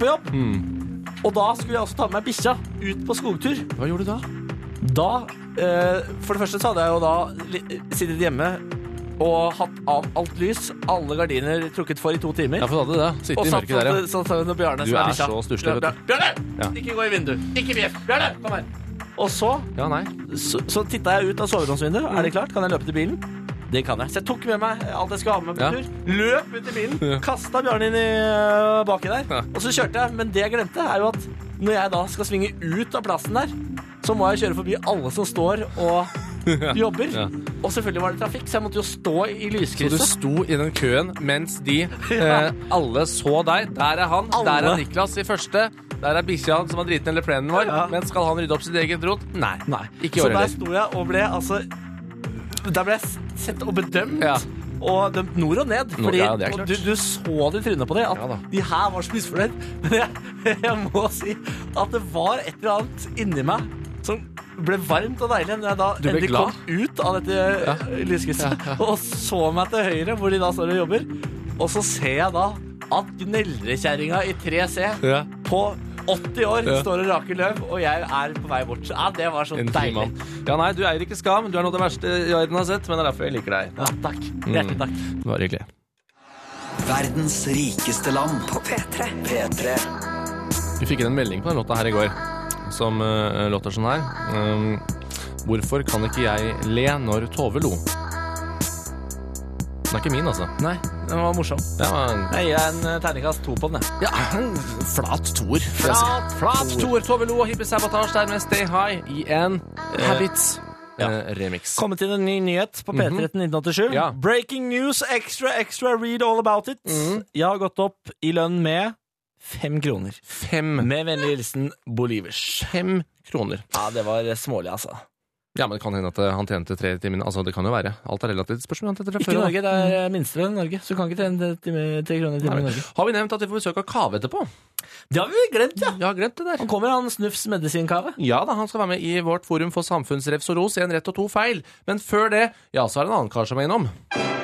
jobb. Og da skulle jeg også ta med meg bikkja ut på skogtur. Hva gjorde du da? Da, eh, for det første så hadde jeg jo da li- sittet hjemme og hatt av alt lys, alle gardiner trukket for i to timer. Ja, for du hadde det. Sitte og i satt mørket der, ja. sånn sånn med Bjarne. Du som er bikkja. så stusslig, vet du. Bjarne, Bjarne! Ja. Ikke gå i vinduet! Ikke bjeff! Bjarne, kom her! Og så, Ja, nei. så, så tittet jeg ut av soveromsvinduet. Er det klart? Kan jeg løpe til bilen? Det kan jeg. Så jeg tok med meg alt jeg skulle ha med på Ja. tur. Løp ut i bilen, Ja. kastet Bjarne inn i øh, baki der. Ja. Og så kjørte jeg. Men det jeg glemte, er jo at når jeg da skal svinge ut av plassen der, så må jeg kjøre forbi alle som står og jobber. Ja. Og selvfølgelig var det trafikk, så jeg måtte jo stå i Så du lyskrysset. sto i den køen mens de eh, alle så deg. Der er han, Alle. der er Niklas i første. Der er bikkja som har driten eller plenen vår, Ja. men skal han rydde opp sitt eget rot? Nei. Nei. Ikke i Så år der heller. sto jeg og ble altså Der ble jeg sett og bedømt. Ja. Og dømt nord og ned. Nord- Fordi ja, det er og klart. du, du så det i trynet på det, at Ja da. de her var så misfornøyd. Men jeg, jeg må si at det var et eller annet inni meg som ble varmt og deilig når jeg da Du ble endelig glad? kom ut av dette lyskrysset og så meg til høyre, hvor de da står og jobber. Og så ser jeg da at gnellrekjerringa i tre C Ja. på åtti år Ja. står og raker løv, og jeg er på vei bort. Ja, det var så En fin deilig. mann. Ja, nei, du eier ikke skam. Du er noe av det verste Jarden har sett, men det er derfor jeg liker deg. Ja, takk. Hjertelig takk. Bare hyggelig. Verdens rikeste land på P tre. P tre. Vi fikk inn en melding på den låta her i går, som uh, låter sånn her. Um, hvorfor kan ikke jeg le når Tove lo? Den er ikke min, altså. Nei, den var morsom. Det var en Jeg gir deg en eh, terningkast to på den, jeg. ja, en flat toer. vil jeg si. Flat Flat toer. toer. Tove lo og Hippie Sabotage der med Stay High i en Habits ja. eh, remix. Kommet inn en ny nyhet på P tre nitten åttisju. Ja. Breaking news, extra, extra, read all about it. Jeg har gått opp i lønn med fem kroner. Fem. Med vennlig hilsen Bolivers. Fem kroner. Ja, det var smålig, altså. Ja, men det kan hende at eh, han tjente tre timer. Altså, det kan jo være. Alt er relativt spørsmål. Han tjente fra Ikke før, i da. Norge, det er minstelønn i Norge, så du kan ikke tjene time- tre kroner i timen i Norge. Har vi nevnt at vi får besøk av Kave etterpå? Det har vi glemt, ja. Jeg har glemt det der. Han kommer, han Snufs medisinkave. Ja da, han skal være med i vårt forum for samfunnsrefs og ros i en rett og to feil. Men før det, ja, så er det en annen kar som er innom.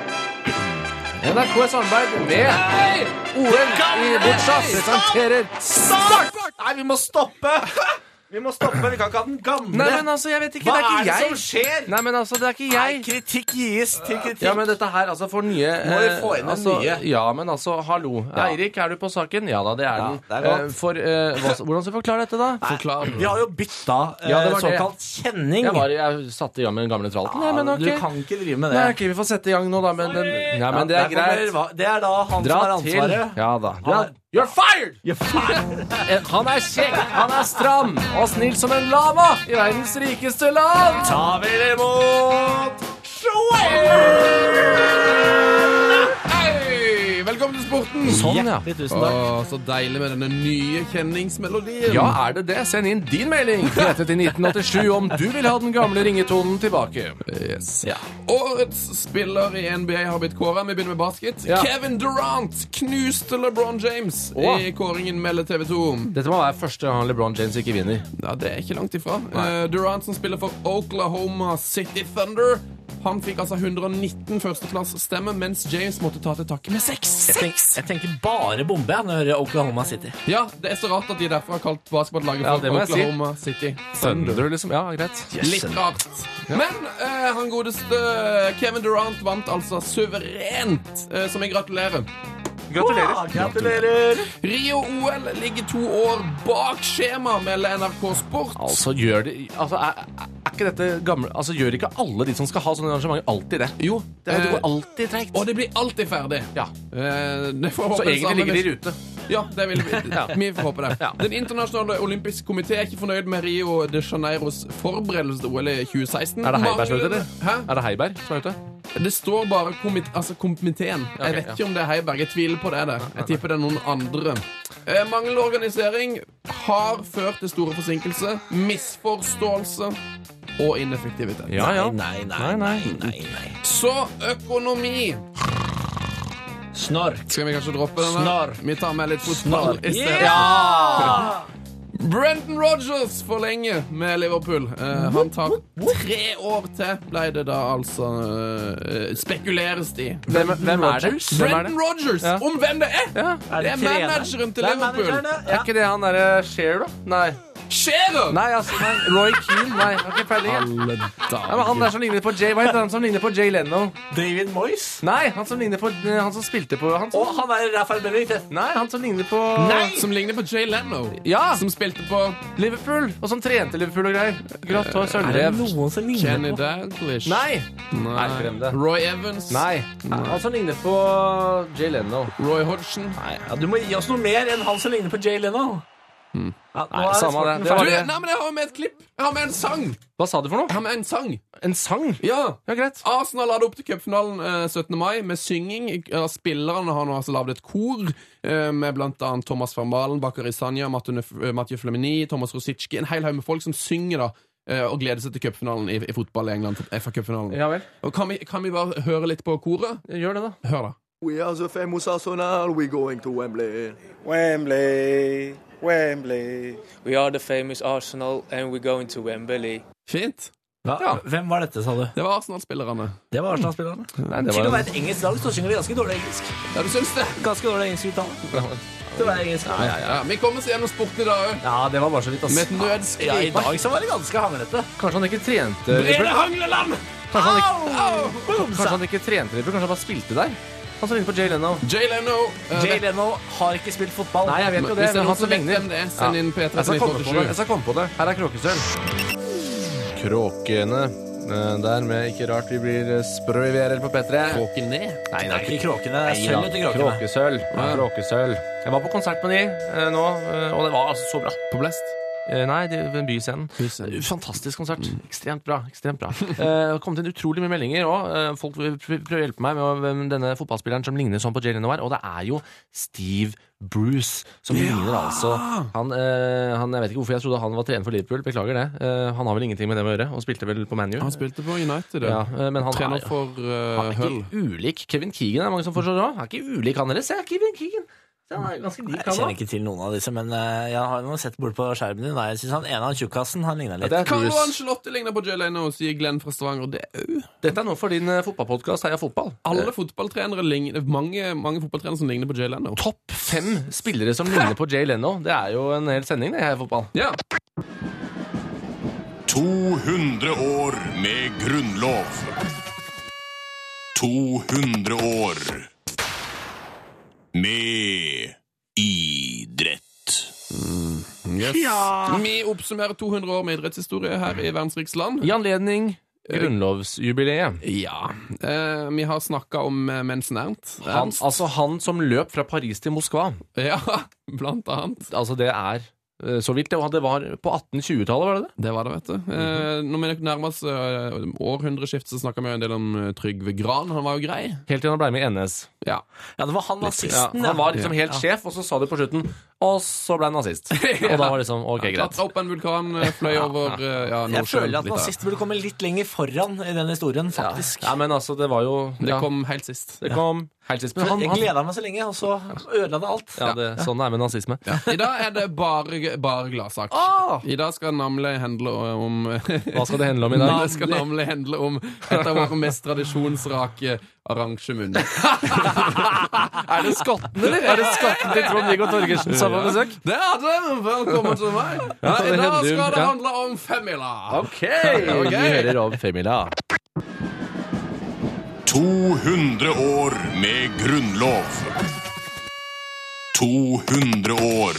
N R K samarbeid med O L i Butsja presenterer Start! Nei, vi må stoppe! Vi må stoppe, vi kan ikke ha den gamle. Nei, men altså, jeg vet ikke, Hva det er ikke er det jeg. som skjer? Nei, men altså, det er ikke Nei, jeg. kritikk gis til kritikk. Ja, men dette her, altså, for nye... Må vi eh, få inn en altså, nye? Ja, men altså, hallo. Ja. Eirik, er du på saken? Ja da, det er Ja, den. det er godt. Eh, for, eh, hva, hvordan skal vi forklare dette da? Nei, vi har jo bytta eh, Ja, det var det. såkalt kjenning. Jeg, var, jeg satte i gang med den gamle tralten. Nei, Ja, men ok. Du kan ikke drive med det. Nei, ok, vi får sette i gang nå da, men, den, ja, men det er Ja, der kommer- greit. hva- Det er da han Dra som har til. ansvaret. Ja da. Han er- You're fired! Han er kjekk, han er stram og snill som en lama i verdens rikeste land. Ta vel imot Hei! Velkommen til sporten! Sånn, ja. Hjertelig tusen takk. Åh, så deilig med denne nye kjenningsmelodien. Ja, er det det? Send inn din melding til nitten åttisju om du vil ha den gamle ringetonen tilbake. Yes. Ja. Årets spiller i N B A har blitt kåret. Vi begynner med basket. Ja. Kevin Durant knuste LeBron James Åh. i kåringen, melder T V to. Dette må være første gang LeBron James ikke vinner. Ja, det er ikke langt ifra. Eh, Durant, som spiller for Oklahoma City Thunder, han fikk altså hundre og nitten førsteklassestemmer, mens James måtte ta til takke med seks. Jeg tenker, jeg tenker bare bombe jeg, når jeg hører Oklahoma City. Ja, det er så rart at de derfor har kalt basketballaget Ja, for det må jeg si. Oklahoma City Thunder. Thunder, liksom. Ja, greit. Litt rart. Men eh, han godeste Kevin Durant vant altså suverent, eh, som jeg gratulerer. Gratulerer. Gratulerer. Rio-O L ligger to år bak skjema, melder N R K Sport. Altså, gjør det altså, er, er ikke dette gamle Altså, gjør ikke alle de som skal ha sånne arrangementer, alltid det? Jo, Det, det eh, går alltid tregt. og det blir alltid ferdig. Ja. Eh, det får Så håpe det egentlig samme ligger de i neste- rute. Ja, det vil vi. Ja. Vi får håpe det. Ja. Den internasjonale olympiske komité er ikke fornøyd med Rio de Janeiros forberedelse til O L i tjue seksten. Er det Heiberg som er ute, eller? Hæ? Er det Heiberg som er ute? Det står bare komit altså komiteen. ok, Jeg vet ja. ikke om det er Heiberg. Jeg tviler på det. Der. Jeg tipper det er noen andre. Eh, manglende organisering har ført til store forsinkelser, misforståelse og ineffektivitet. Ja, ja. Nei, nei, nei, nei, nei. Så økonomi. Snork. Skal vi kanskje droppe den? Snorr. Vi tar med litt fotball Snork. i stedet. Ja! Brendan Rodgers forlenger med Liverpool. Eh, han tar tre år til, ble det da altså eh, spekuleres de. Hvem, hvem er det? Hvem er Brendan det? Rodgers! Ja. Om hvem det er! Ja. Det er manageren til Det er Liverpool. manageren, ja. Er ikke det han derre Cher, da? Nei. Scherer! Nei, altså, nei. Roy Keane? Nei, jeg har ikke peiling. jeg. Ja, men han der som ligner på Jay Hva heter han som ligner på Jay Leno? David Moyes. Nei, han som ligner på Han som spilte på han som, Og han er Rafael Benitez. Nei, han som ligner på Som ligner på Jay Leno. Ja! Som spilte på Liverpool. Og som trente Liverpool og greier. Grått hår, Er det sølvrev. noen som ligner Kenny på? Dalglish. Nei! Nei. Nei, glem det. Roy Evans. Nei. Han som ligner på Jay Leno. Roy Hodgson. Nei, ja, du må gi oss noe mer enn han som ligner på Jay Leno. Hmm. Ja, Nei, samme det. Det Du, var det. nei, men jeg har med et klipp. Jeg har med en sang. Hva sa du for noe? Jeg har med en sang. En sang? Ja, Ja, greit. Arsenal hadde opp til cupfinalen eh, syttende mai med synging. Ja, spillerne har nå altså lavet et kor eh, med blant annet Thomas van Balen, Bakary Sanja, Mathieu Flamini, Thomas Rosicki, en hel haug med folk som synger da, eh, og gleder seg til cupfinalen i, i fotball i England. F A-cupfinalen. Ja vel. Og kan vi, kan vi bare høre litt på koret? Gjør det, da. Hør da. We are the famous Arsenal, we're going to Wembley. Wembley, Wembley. We are the famous Arsenal and we're going to Wembley. Fint. Ja. Ja. Hvem var dette, sa du? Det var Arsenal-spillerne. Det var Arsenal-spillerne. Nei, det Til og var med et engelsk lag, så synger de ganske dårlig engelsk. Ja, du syns det? Ganske dårlig engelsk uttale. Det var engelsk. Ja, ja, ja. Vi kommer oss gjennom sporten i dag også. Ja, det var bare så vidt, ass. Med et nødskrik. Ja, i dag så var det ganske hanglete. Kanskje han ikke trente Brede Hangleland! Kanskje han ikke, kanskje han ikke trente Liverpool, kanskje han bare spilte der. Han så ligner på Jay Leno. Jay Leno. uh, Jay Leno har ikke spilt fotball. Nei, jeg vet jo det, Hvis det er men noen han så som vet ligner. hvem det er, send inn P tre Jeg skal til komme på det. Jeg nitten åttisju. skal komme på det. Her er Kråkesølv. Kråkene. eh, Der med ikke rart vi blir eh, sprø i V R L på P tre. Kråken ned. Nei, Det er ikke kråkene, det er sølvet til kråkene. Kråkesølv. Ja, Kråkesølv. Jeg var på konsert med de eh, nå, eh, og det var altså så bra. På Blest. Eh, Nei, det var en byscenen. Byscenen. Fantastisk konsert. Ekstremt bra. ekstremt bra eh, Det har kommet inn utrolig mye meldinger også. Eh, Folk prøver prøver å hjelpe meg med hvem denne fotballspilleren som ligner sånn på Jay Leno er. Og det er jo Steve Bruce som Ja! ligner altså han, eh, han, Jeg vet ikke hvorfor jeg trodde han var trener for Liverpool. Beklager det. Eh, Han har vel ingenting med det å gjøre. Og spilte vel på Man U. Han spilte på United, Ja, eh, men han trener er- for uh, Han er Hull. ikke ulik Kevin Keegan. Er det mange som forstår det også? Han er ikke ulik han heller. Se, Kevin Keegan. Se, han er ganske lik Jeg han kjenner også. ikke til noen av disse, men eh, jeg har nå sett bort på skjermen din. Nei, jeg synes han ene av tjukkassen, han ligner litt. Det er Carlo Bruce. Ancelotti ligner på Jay Leno, sier Glenn fra Stavanger. Det er jo Dette er noe for din uh, fotballpodkast Heia Fotball. alle fotballtrenere ligner, mange, mange fotballtrenere som ligner på Jay Leno. Topp fem spillere som ligner på Jay Leno. Det er jo en hel sending, det, Heia Fotball. Ja. to hundre år med grunnlov. to hundre år med idrett. Yes. Vi oppsummerer to hundre år med idrettshistorie her i verdensriks land. I anledning grunnlovsjubileet. Ja. Eh, vi har snakket om eh, Mensen Ernst. Han, Ernst. altså han som løp fra Paris til Moskva. Ja, blant annet. Altså det er eh, så vidt det var. Det var på atten-tjue-tallet, var det det? Det var det, vet du. Eh, når vi nærmer oss eh, århundreskiftet, så snakker vi en del om eh, Trygve Gran. Han var jo grei. Helt til han ble med i N S. Ja. Ja, det var han Ja, nazisten. han var liksom helt sjef, og så sa det på slutten, og så ble han nazist. Og da var det liksom, ok, greit. Klatra opp en vulkan, eh, fløy over eh, ja, Jeg Nordsjøen. føler at litt der. nazist burde komme litt lenger foran i den historien, faktisk. Ja, men altså, det var jo... Det ja, kom helt sist. det kom helt sist. Men han, Jeg han, gleda meg så lenge, og så ødela det alt. ja, det, sånn det er med nazisme. I dag er det bare, bare gladsak. I dag skal namlig handle om Hva skal det handle om i dag? Det skal namlig handle om et av våre mest tradisjonsrake arrangement. Er det skotten, eller? Er det skotten til Trond-Viggo Torgersen som har besøk? Det er det! Velkommen til meg. Ja, I det dag hender jo- skal det ja. handle om femmila. Ok, vi hører om femmila. to hundre år med grunnlov. to hundre år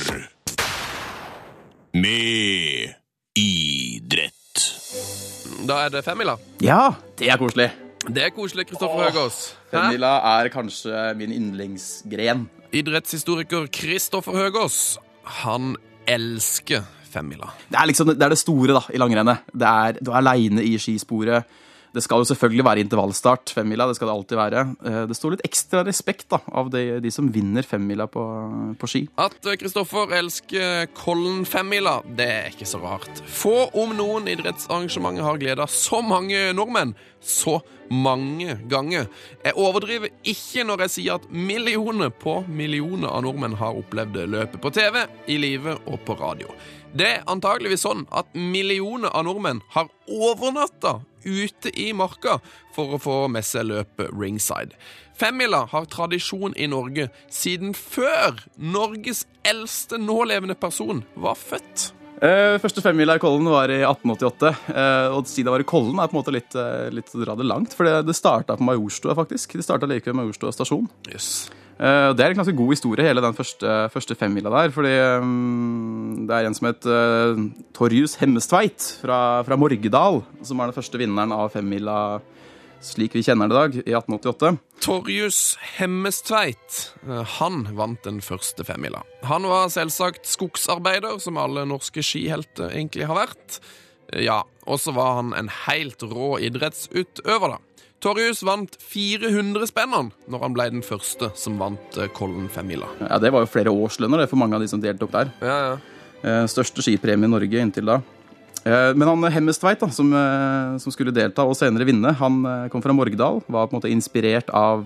med idrett. Da er det femmila. Ja, det er koselig. Det er koselig, Kristoffer Høgås. Femmila er kanskje min yndlingsgren. Idrettshistoriker Kristoffer Høgås, han elsker femmila. Det er liksom det, er det store da, i langrennet. Det er, du er alene i skisporet. Det skal jo selvfølgelig være intervallstart, femmila, det skal det alltid være. Det står litt ekstra respekt da, av de, de som vinner femmila på, på ski. At Kristoffer elsker Kollen femmila, det er ikke så rart. Få om noen idrettsarrangementer har gledet så mange nordmenn så mange ganger. Jeg overdriver ikke når jeg sier at millioner på millioner av nordmenn har opplevd løpet på T V, i live og på radio. Det er antageligvis sånn at millioner av nordmenn har overnatta ute i marka for å få med seg løpet ringside. Femmila har tradisjon i Norge siden før Norges eldste nålevende person var født. Eh, første femmila i Kollen var i atten åttiåtte, eh, og siden det var i Kollen er på en måte litt, eh, litt å dra det langt, for det, det startet på Majorstua faktisk. Det startet like ved Majorstua stasjon. Yes. Uh, det er en ganske god historie, hele den første, første femmila der, fordi um, det er en som heter uh, Torjus Hemmestveit fra, fra Morgedal, som er den første vinneren av femmila slik vi kjenner det i dag, i atten åttiåtte. Torjus Hemmestveit, han vant den første femmila. Han var selvsagt skogsarbeider, som alle norske skihelter egentlig har vært. Ja, og så var han en helt rå idrettsutøver da. Torjus vant fire hundre spenn når han ble den første som vant Kollen femmila. Ja, det var jo flere årslønner for mange av de som deltok der. Ja, ja. Største skipremie i Norge inntil da. Men han Hemmestveit da, som, som skulle delta og senere vinne, han kom fra Morgedal, var på en måte inspirert av,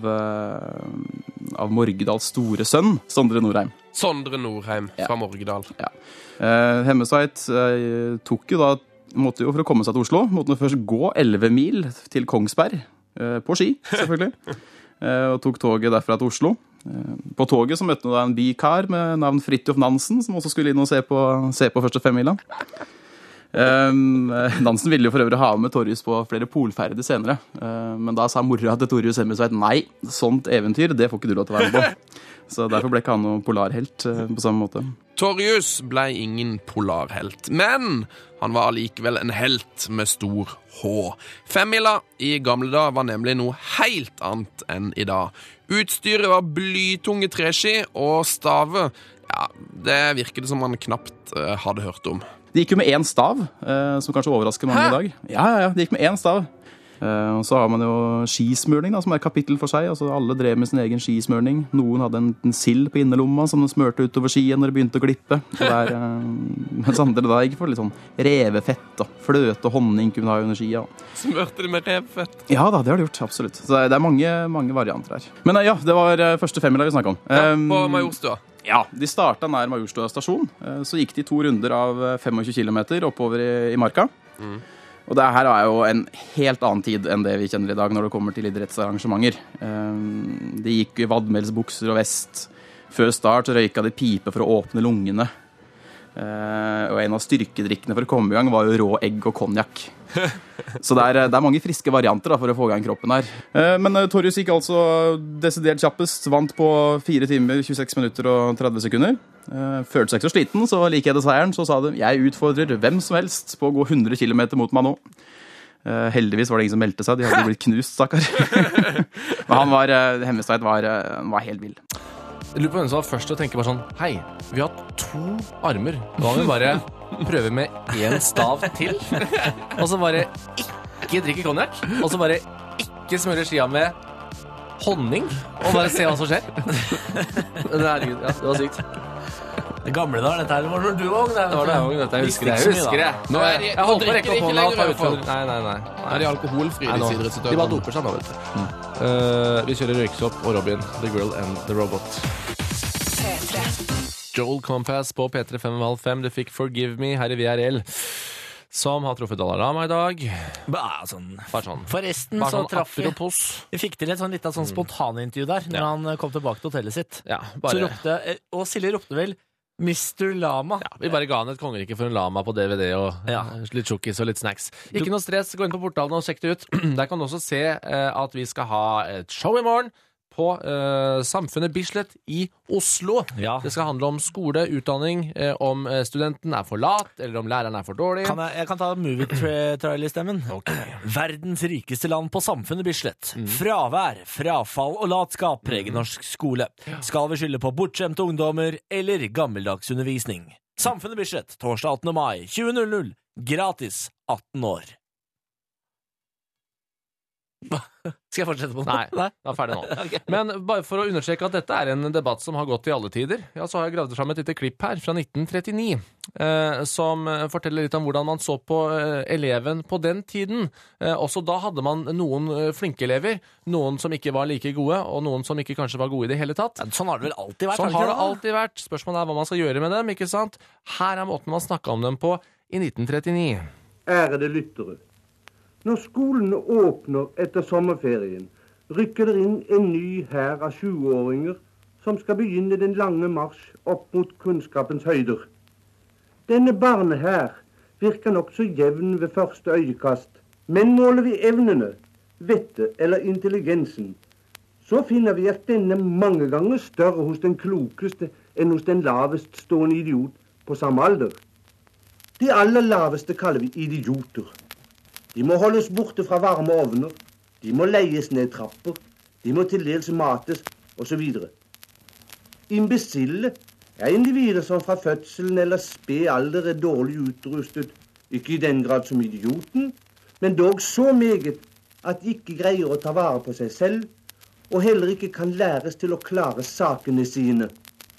av Morgedals store sønn, Sondre Norheim. Sondre Norheim fra ja. Morgedal. Ja. Hemmestveit tok jo da, måtte jo for å komme seg til Oslo, måtte han først gå elleve mil til Kongsberg, på ski selvfølgelig, og tok toget derfra til Oslo. På toget så møtte han en bykar med navn Fridtjof Nansen, som også skulle inn og se på, se på første femmila. Um, Nansen ville jo for øvrig ha med Torjus på flere polferder senere, uh, men da sa mora til Torjus Hemmestveit nei, sånt eventyr, det får ikke du lov til å være med på. Så derfor ble ikke han noen polarhelt uh, på samme måte. Torjus ble ingen polarhelt, men han var allikevel en helt med stor H. Femmila i gamle dag var nemlig noe helt annet enn i dag. Utstyret var blytunge treski, og stave, ja, det virket som man knapt uh, hadde hørt om. Det gikk jo med én stav, uh, som kanskje overrasker mange Hæ? I dag. Ja, ja, ja, det gikk med én stav. Uh, og så har man jo skismørning da, som er et kapittel for seg. Altså, alle drev med sin egen skismørning. Noen hadde en, en sild på innerlomma som de smørte utover skien når det begynte å glippe. Og der, uh, mens andre da gikk for litt sånn revefett og fløte og honning kunne ha under skia. Smørte de med revefett? Ja da, det har de gjort, absolutt. Så det er mange, mange varianter her. Men uh, ja, det var uh, første femmila vi snakket om. Ja, på Majorstua. Ja, de startet nær Majorstua stasjon. Uh, så gikk de to runder av tjuefem kilometer oppover i, i marka. Mm. Og det her er jo en helt annen tid enn det vi kjenner i dag når det kommer til idrettsarrangementer. De gikk i vadmelsbukser og vest. Før start røyka de pipe for å åpne lungene. Og en av styrkedrikkene for å komme i gang var jo rå egg og konjakk. Så det er, det er mange friske varianter da, for å få i gang kroppen her. Men Torjus gikk altså desidert kjappest, vant på fire timer, tjueseks minutter og tretti sekunder. Følte seg ikke så sliten, så like etter seieren så sa de jeg utfordrer hvem som helst på å gå hundre kilometer mot meg nå. Heldigvis var det ingen som meldte seg, de hadde blitt knust, stakkar. Men han var, Hemmestveit var, var helt vild. Jeg lurer på hvem som var først å tenke bare sånn hei, vi har to armer, nå har vi bare prøve med en stav til, og så bare ikke drikke konjakk, og så bare ikke smøre skia med honning, og bare se hva som skjer. Det er, ja, det var sykt. Det gamle da, dette her var når du var ung. Det var da jeg var ung, dette jeg husker jeg, husker jeg. Nå er de, jeg holdt på å rekke opp hånda og ta utfordring. Nei, nei, nei. Nå er de alkoholfri, de idrettsutøverne. De bare doper seg nå, vet du. Mm. Uh, vi kjører Røyksopp og Robin, The Girl and the Robot. P tre. Joel Compass på P tre fem halv fem. Du fikk Forgive Me her i V R L. Som har truffet Dalai Lama i dag. Bare sånn. Bare sånn. Forresten bare så sånn traff vi. Vi fikk til et sånn litt av sånn spontanintervju der når ja. han kom tilbake til hotellet sitt. Ja, bare... Så ropte, og Silje ropte vel mister Lama. Ja, vi bare ga han et kongerike for en lama på D V D og ja. litt sjokkis og litt snacks. Ikke noe stress, gå inn på portalen og sjekk det ut. Der kan du også se uh, at vi skal ha et show i morgen på uh, Samfunnet Bislett i Oslo. Ja. Det skal handle om skole, utdanning, uh, om uh, studenten er for lat, eller om læreren er for dårlig. Kan jeg, jeg kan ta movie-trailer-stemmen. Okay. Verdens rikeste land på Samfunnet Bislett. Mm. Fravær, frafall og latskap preger mm. norsk skole. Ja. Skal vi skylde på bortskjemte ungdommer eller gammeldags undervisning? Samfunnet Bislett, torsdag attende mai, tjue null null. Gratis, atten år. Skal jeg fortsette på det? Nei, Nei, da er ferdig nå. Okay. Men bare for å understreke at dette er en debatt som har gått i alle tider, ja, så har jeg gravd fram et lite klipp her fra nitten trettini, eh, som forteller litt om hvordan man så på eh, eleven på den tiden. Eh, også da hadde man noen eh, flinke elever, noen som ikke var like gode, og noen som ikke kanskje var gode i det hele tatt. Ja, sånn har det vel alltid vært? Sånn har det alltid vært. Spørsmålet er hva man skal gjøre med dem, ikke sant? Her er måten man snakket om dem på i nitten trettini. Ærede lyttere. Når skolene åpner etter sommerferien, rykker det inn en ny hær av sjuåringer som skal begynne den lange marsj opp mot kunnskapens høyder. Denne barnehær virker nok så jevn ved første øyekast, men måler vi evnene, vettet eller intelligensen, så finner vi at denne mange ganger større hos den klokeste enn hos den lavest stående idiot på samme alder. De aller laveste kaller vi idioter. De må holdes borte fra varme ovner, De må leies ned trapper, de må til dels mates, og så videre. Imbesille er individer som fra fødselen eller sped alder er dårlig utrustet, ikke i den grad som idioten, men dog så meget at de ikke greier å ta vare på seg selv, og heller ikke kan læres til å klare sakene sine.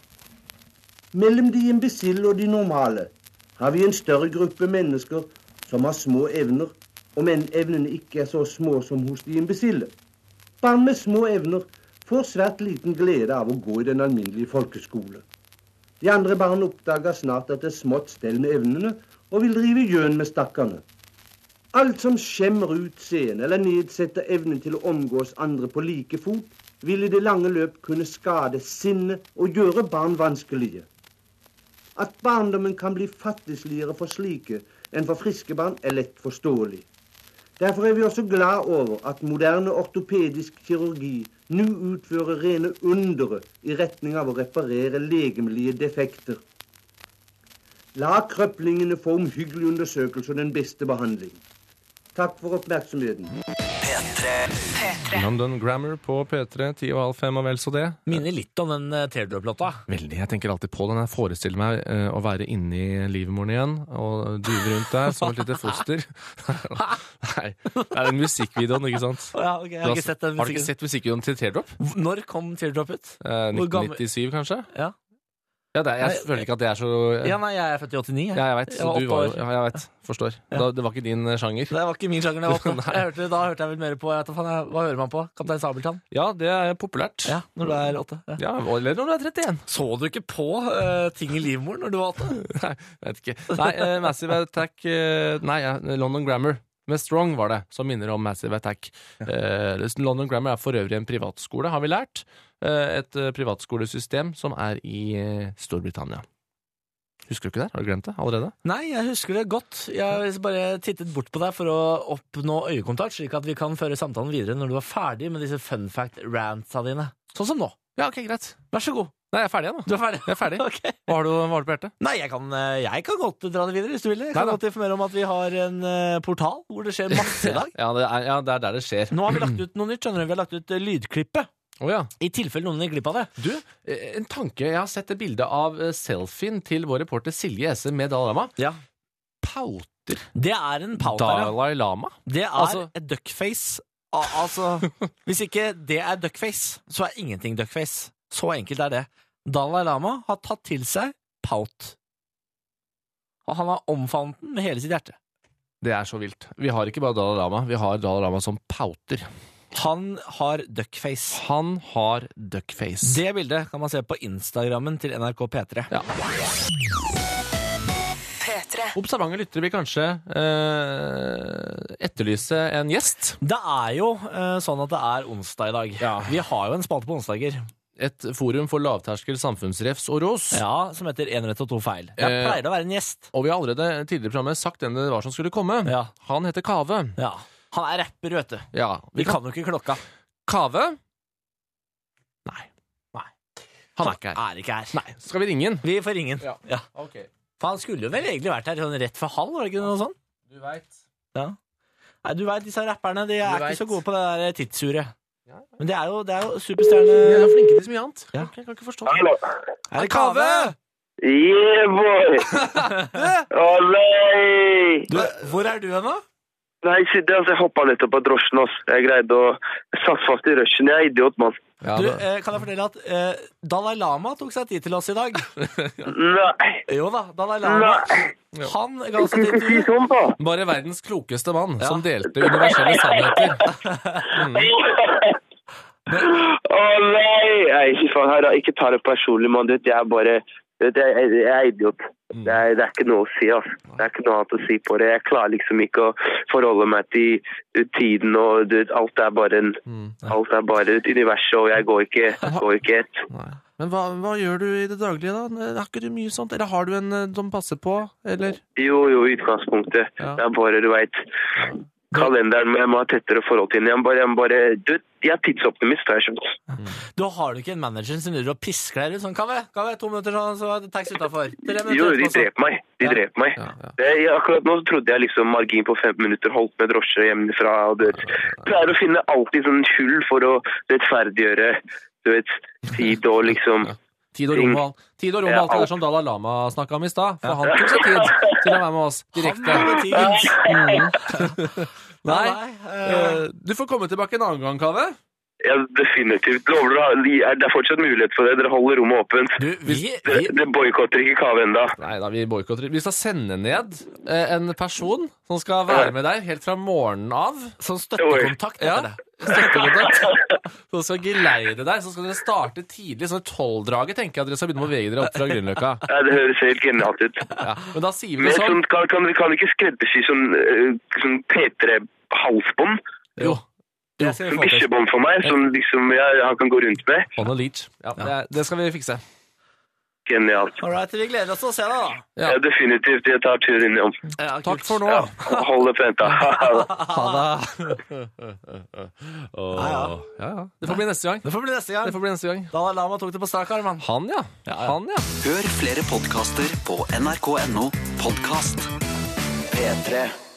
Mellom de imbesille og de normale har vi en større gruppe mennesker som har små evner, om enn evnene ikke er så små som hos de imbesille. Barn med små evner får svært liten glede av å gå i den alminnelige folkeskole. De andre barn oppdager snart at det er smått stell med evnene, og vil drive gjøn med stakkerne. Alt som skjemmer utseende eller nedsetter evnen til å omgås andre på like fot, vil i det lange løp kunne skade sinne og gjøre barn vanskelige. At barndommen kan bli fattigsligere for slike enn for friske barn er lett forståelig. Derfor er vi også glad over at moderne ortopedisk kirurgi nå utfører rene undere i retning av å reparere legemlige defekter. La krøplingene få omhyggelige undersøkelser og den beste behandling. Takk for oppmerksomheten. P tre. London Grammar på P tre, ti og halv fem og vel så det. Minner litt om den Teardrop-låta. Veldig, jeg tenker alltid på den. Jeg forestiller meg uh, å være inne i livmoren igjen, og dyve rundt der som et lite foster. Nei, det er den musikkvideoen, ikke sant? Ja, okay, jeg har, ikke sett den har du ikke sett musikkvideoen til Teardrop? Når kom Teardrop ut? Uh, nitten nittisju, kanskje? Ja. Ja, det er, jeg føler ikke at det er så... Ja, nei, jeg er født i åttini. Jeg. Ja, jeg vet. Så jeg du var jo... Ja, jeg vet. Forstår. Ja. Da, det var ikke din sjanger. Det var ikke min sjanger. Jeg var jeg hørte, da hørte jeg vel mer på... Jeg vet, faen, hva hører man på? Kaptein Sabeltann? Ja, det er populært. Ja, når du er åtte. Ja, ja eller når du er trettien. Så du ikke på uh, ting i livmoren når du var åtte? Nei, vet ikke. Nei, uh, Massive Attack... Uh, nei, ja, London Grammar. Med Strong var det, som minner om Massive Attack. Ja. Uh, London Grammar er for øvrig en privatskole, har vi lært. Uh, et uh, privatskolesystem som er i uh, Storbritannia. Husker du ikke det? Har du glemt det allerede? Nei, jeg husker det godt. Jeg har bare tittet bort på deg for å oppnå øyekontakt, slik at vi kan føre samtalen videre når du er ferdig med disse fun fact rantsa dine. Sånn som nå. Ja, ok, greit. Vær så god. Nei, jeg er ferdig nå. Du er ferdig? Jeg er ferdig. Okay. Hva har du, hva har du på hjertet? Nei, jeg kan, jeg kan godt dra det videre hvis du vil. Jeg kan Nei, godt informere om at vi har en uh, portal hvor det skjer masse i dag. ja, det er, ja, det er der det skjer. Nå har vi lagt ut noe nytt, skjønner du. Vi har lagt ut uh, lydklippet. Oh, ja. I tilfelle noen gikk glipp av det. Du, en tanke. Jeg har sett et bilde av selfien til vår reporter Silje Esse med Dalai Lama. Ja. Pauter. Det er en pauter. Dalai Lama? Det er altså... et duckface. Al- altså, hvis ikke det er duckface, så er ingenting duckface. Så enkelt er det. Dalai Lama har tatt til seg paut. Og han har omfavnet den med hele sitt hjerte. Det er så vilt. Vi har ikke bare Dalai Lama, vi har Dalai Lama som pauter. Han har duckface. Han har duckface. Det bildet kan man se på Instagrammen til N R K P tre. Ja. P tre. Observante lyttere vil kanskje eh, etterlyse en gjest. Det er jo eh, sånn at det er onsdag i dag. Ja. Vi har jo en spalte på onsdager. Et forum for lavterskel samfunnsrefs og ros. Ja, som heter En rett og to feil. Jeg Eh, pleier å være en gjest. Og vi har allerede tidligere i programmet sagt hvem det var som skulle komme. Ja. Han heter Kave. Ja. Han er rapper, vet du. Ja, Vi kan jo ikke klokka. Kave? Nei. Nei. Han er ikke her. Er ikke her. Nei. Skal vi ringe han? Vi får ringe han. Ja. Ja. Ok. For han skulle jo vel egentlig vært her sånn rett før halv, var det ikke noe sånt? Du vet. Ja. Nei, du vet, disse rapperne, de er Du ikke vet. så gode på det der tidsuret. Ja. Men det er jo, det er jo superstjerne... De er flinke til så mye annet. Ja. Jeg kan ikke forstå. Hallo. Er det Kave? Yeah, boy! Å nei! Du, hvor er du hen da? Nei, shit, altså, jeg hoppet nettopp på drosjen, ass. Jeg greide å... Jeg satt fast i rushen, jeg er idiot, mann. Ja, Du, da- eh, kan jeg fortelle at eh, Dalai Lama tok seg tid til oss i dag? Nei! Jo da, Dalai Lama. Nei! Han ga oss Ikke, et ikke si intervju. sånn, da! Bare verdens klokeste mann Ja. som delte universelle sannheter. Å nei! Nei, fy faen, her, ikke ta det personlig, mann. Du vet, jeg er bare... du vet, Jeg, jeg, jeg er idiot. Det er, det er ikke noe å si, ass. Det er ikke noe annet å si på det. Jeg klarer liksom ikke å forholde meg til tiden, og du vet, alt er bare en... Alt er bare et univers, og jeg går ikke, går ikke et. Nei. Men hva, hva gjør du i det daglige da? Har ikke du mye sånt? Eller har du en eh, som passer på? Eller? Jo, jo, i utgangspunktet. Ja. Det er bare, du vet... kalenderen, men jeg må ha tettere forhold til den. Jeg, bare, jeg, bare, du, jeg er tidsoptimist, har jeg skjønt. Du har du ikke en manager som lurer og pisker deg ut sånn, Kaveh? Kaveh, to minutter sånn, så er det taxi utenfor. Jo, de dreper meg. De dreper meg. Ja, ja. Det, jeg, akkurat nå så trodde jeg liksom margin på fem minutter holdt med drosje hjemmefra. Og du vet, pleier å finne alltid sånn hull for å rettferdiggjøre, du vet, tid og liksom... Tid og romvalg. Tid og romvalg, det er som Dalai Lama snakket om i sted, for han tok seg tid til å være med oss direkte. Mm. Nei, uh, du får komme tilbake en annen gang, Kaveh. Ja, definitivt. Lover du, det er fortsatt mulighet for det. Dere holder rommet åpent. Du, vi, vi... Det, det boykotter ikke Kaveh enda. Nei da, vi boykotter. Vi skal sende ned eh, en person som skal være med deg helt fra morgenen av. Som støttekontakt, ja. Det. Støttekontakt. Som skal geleide deg. Så skal dere starte tidlig. Sånn tolvdraget tenker jeg at dere skal begynne å bevege dere opp fra Grünerløkka. Ja, det høres helt genialt ut. Ja, men da sier vi men, sånn... sånn kan, kan, kan vi ikke skreddersy sånn, sånn P tre halsbånd? Jo. Som bikkjebånd for meg, som liksom jeg, han kan gå rundt med. On a leech. Ja, ja. Det, det skal vi fikse. Genialt. Alright, vi gleder oss til å se deg da. Ja, ja definitivt. Jeg tar turen innom. Ja, takk for nå. Ja, hold det pent da. Ha det. oh. ja, ja. ja, ja. Det får bli neste gang. Det får bli neste gang. Det får bli neste gang. Dalai Lama tok det på strak arm, han. Han, ja. ja, ja. Han, ja. Hør flere podcaster på N R K punktum N O podcast P tre.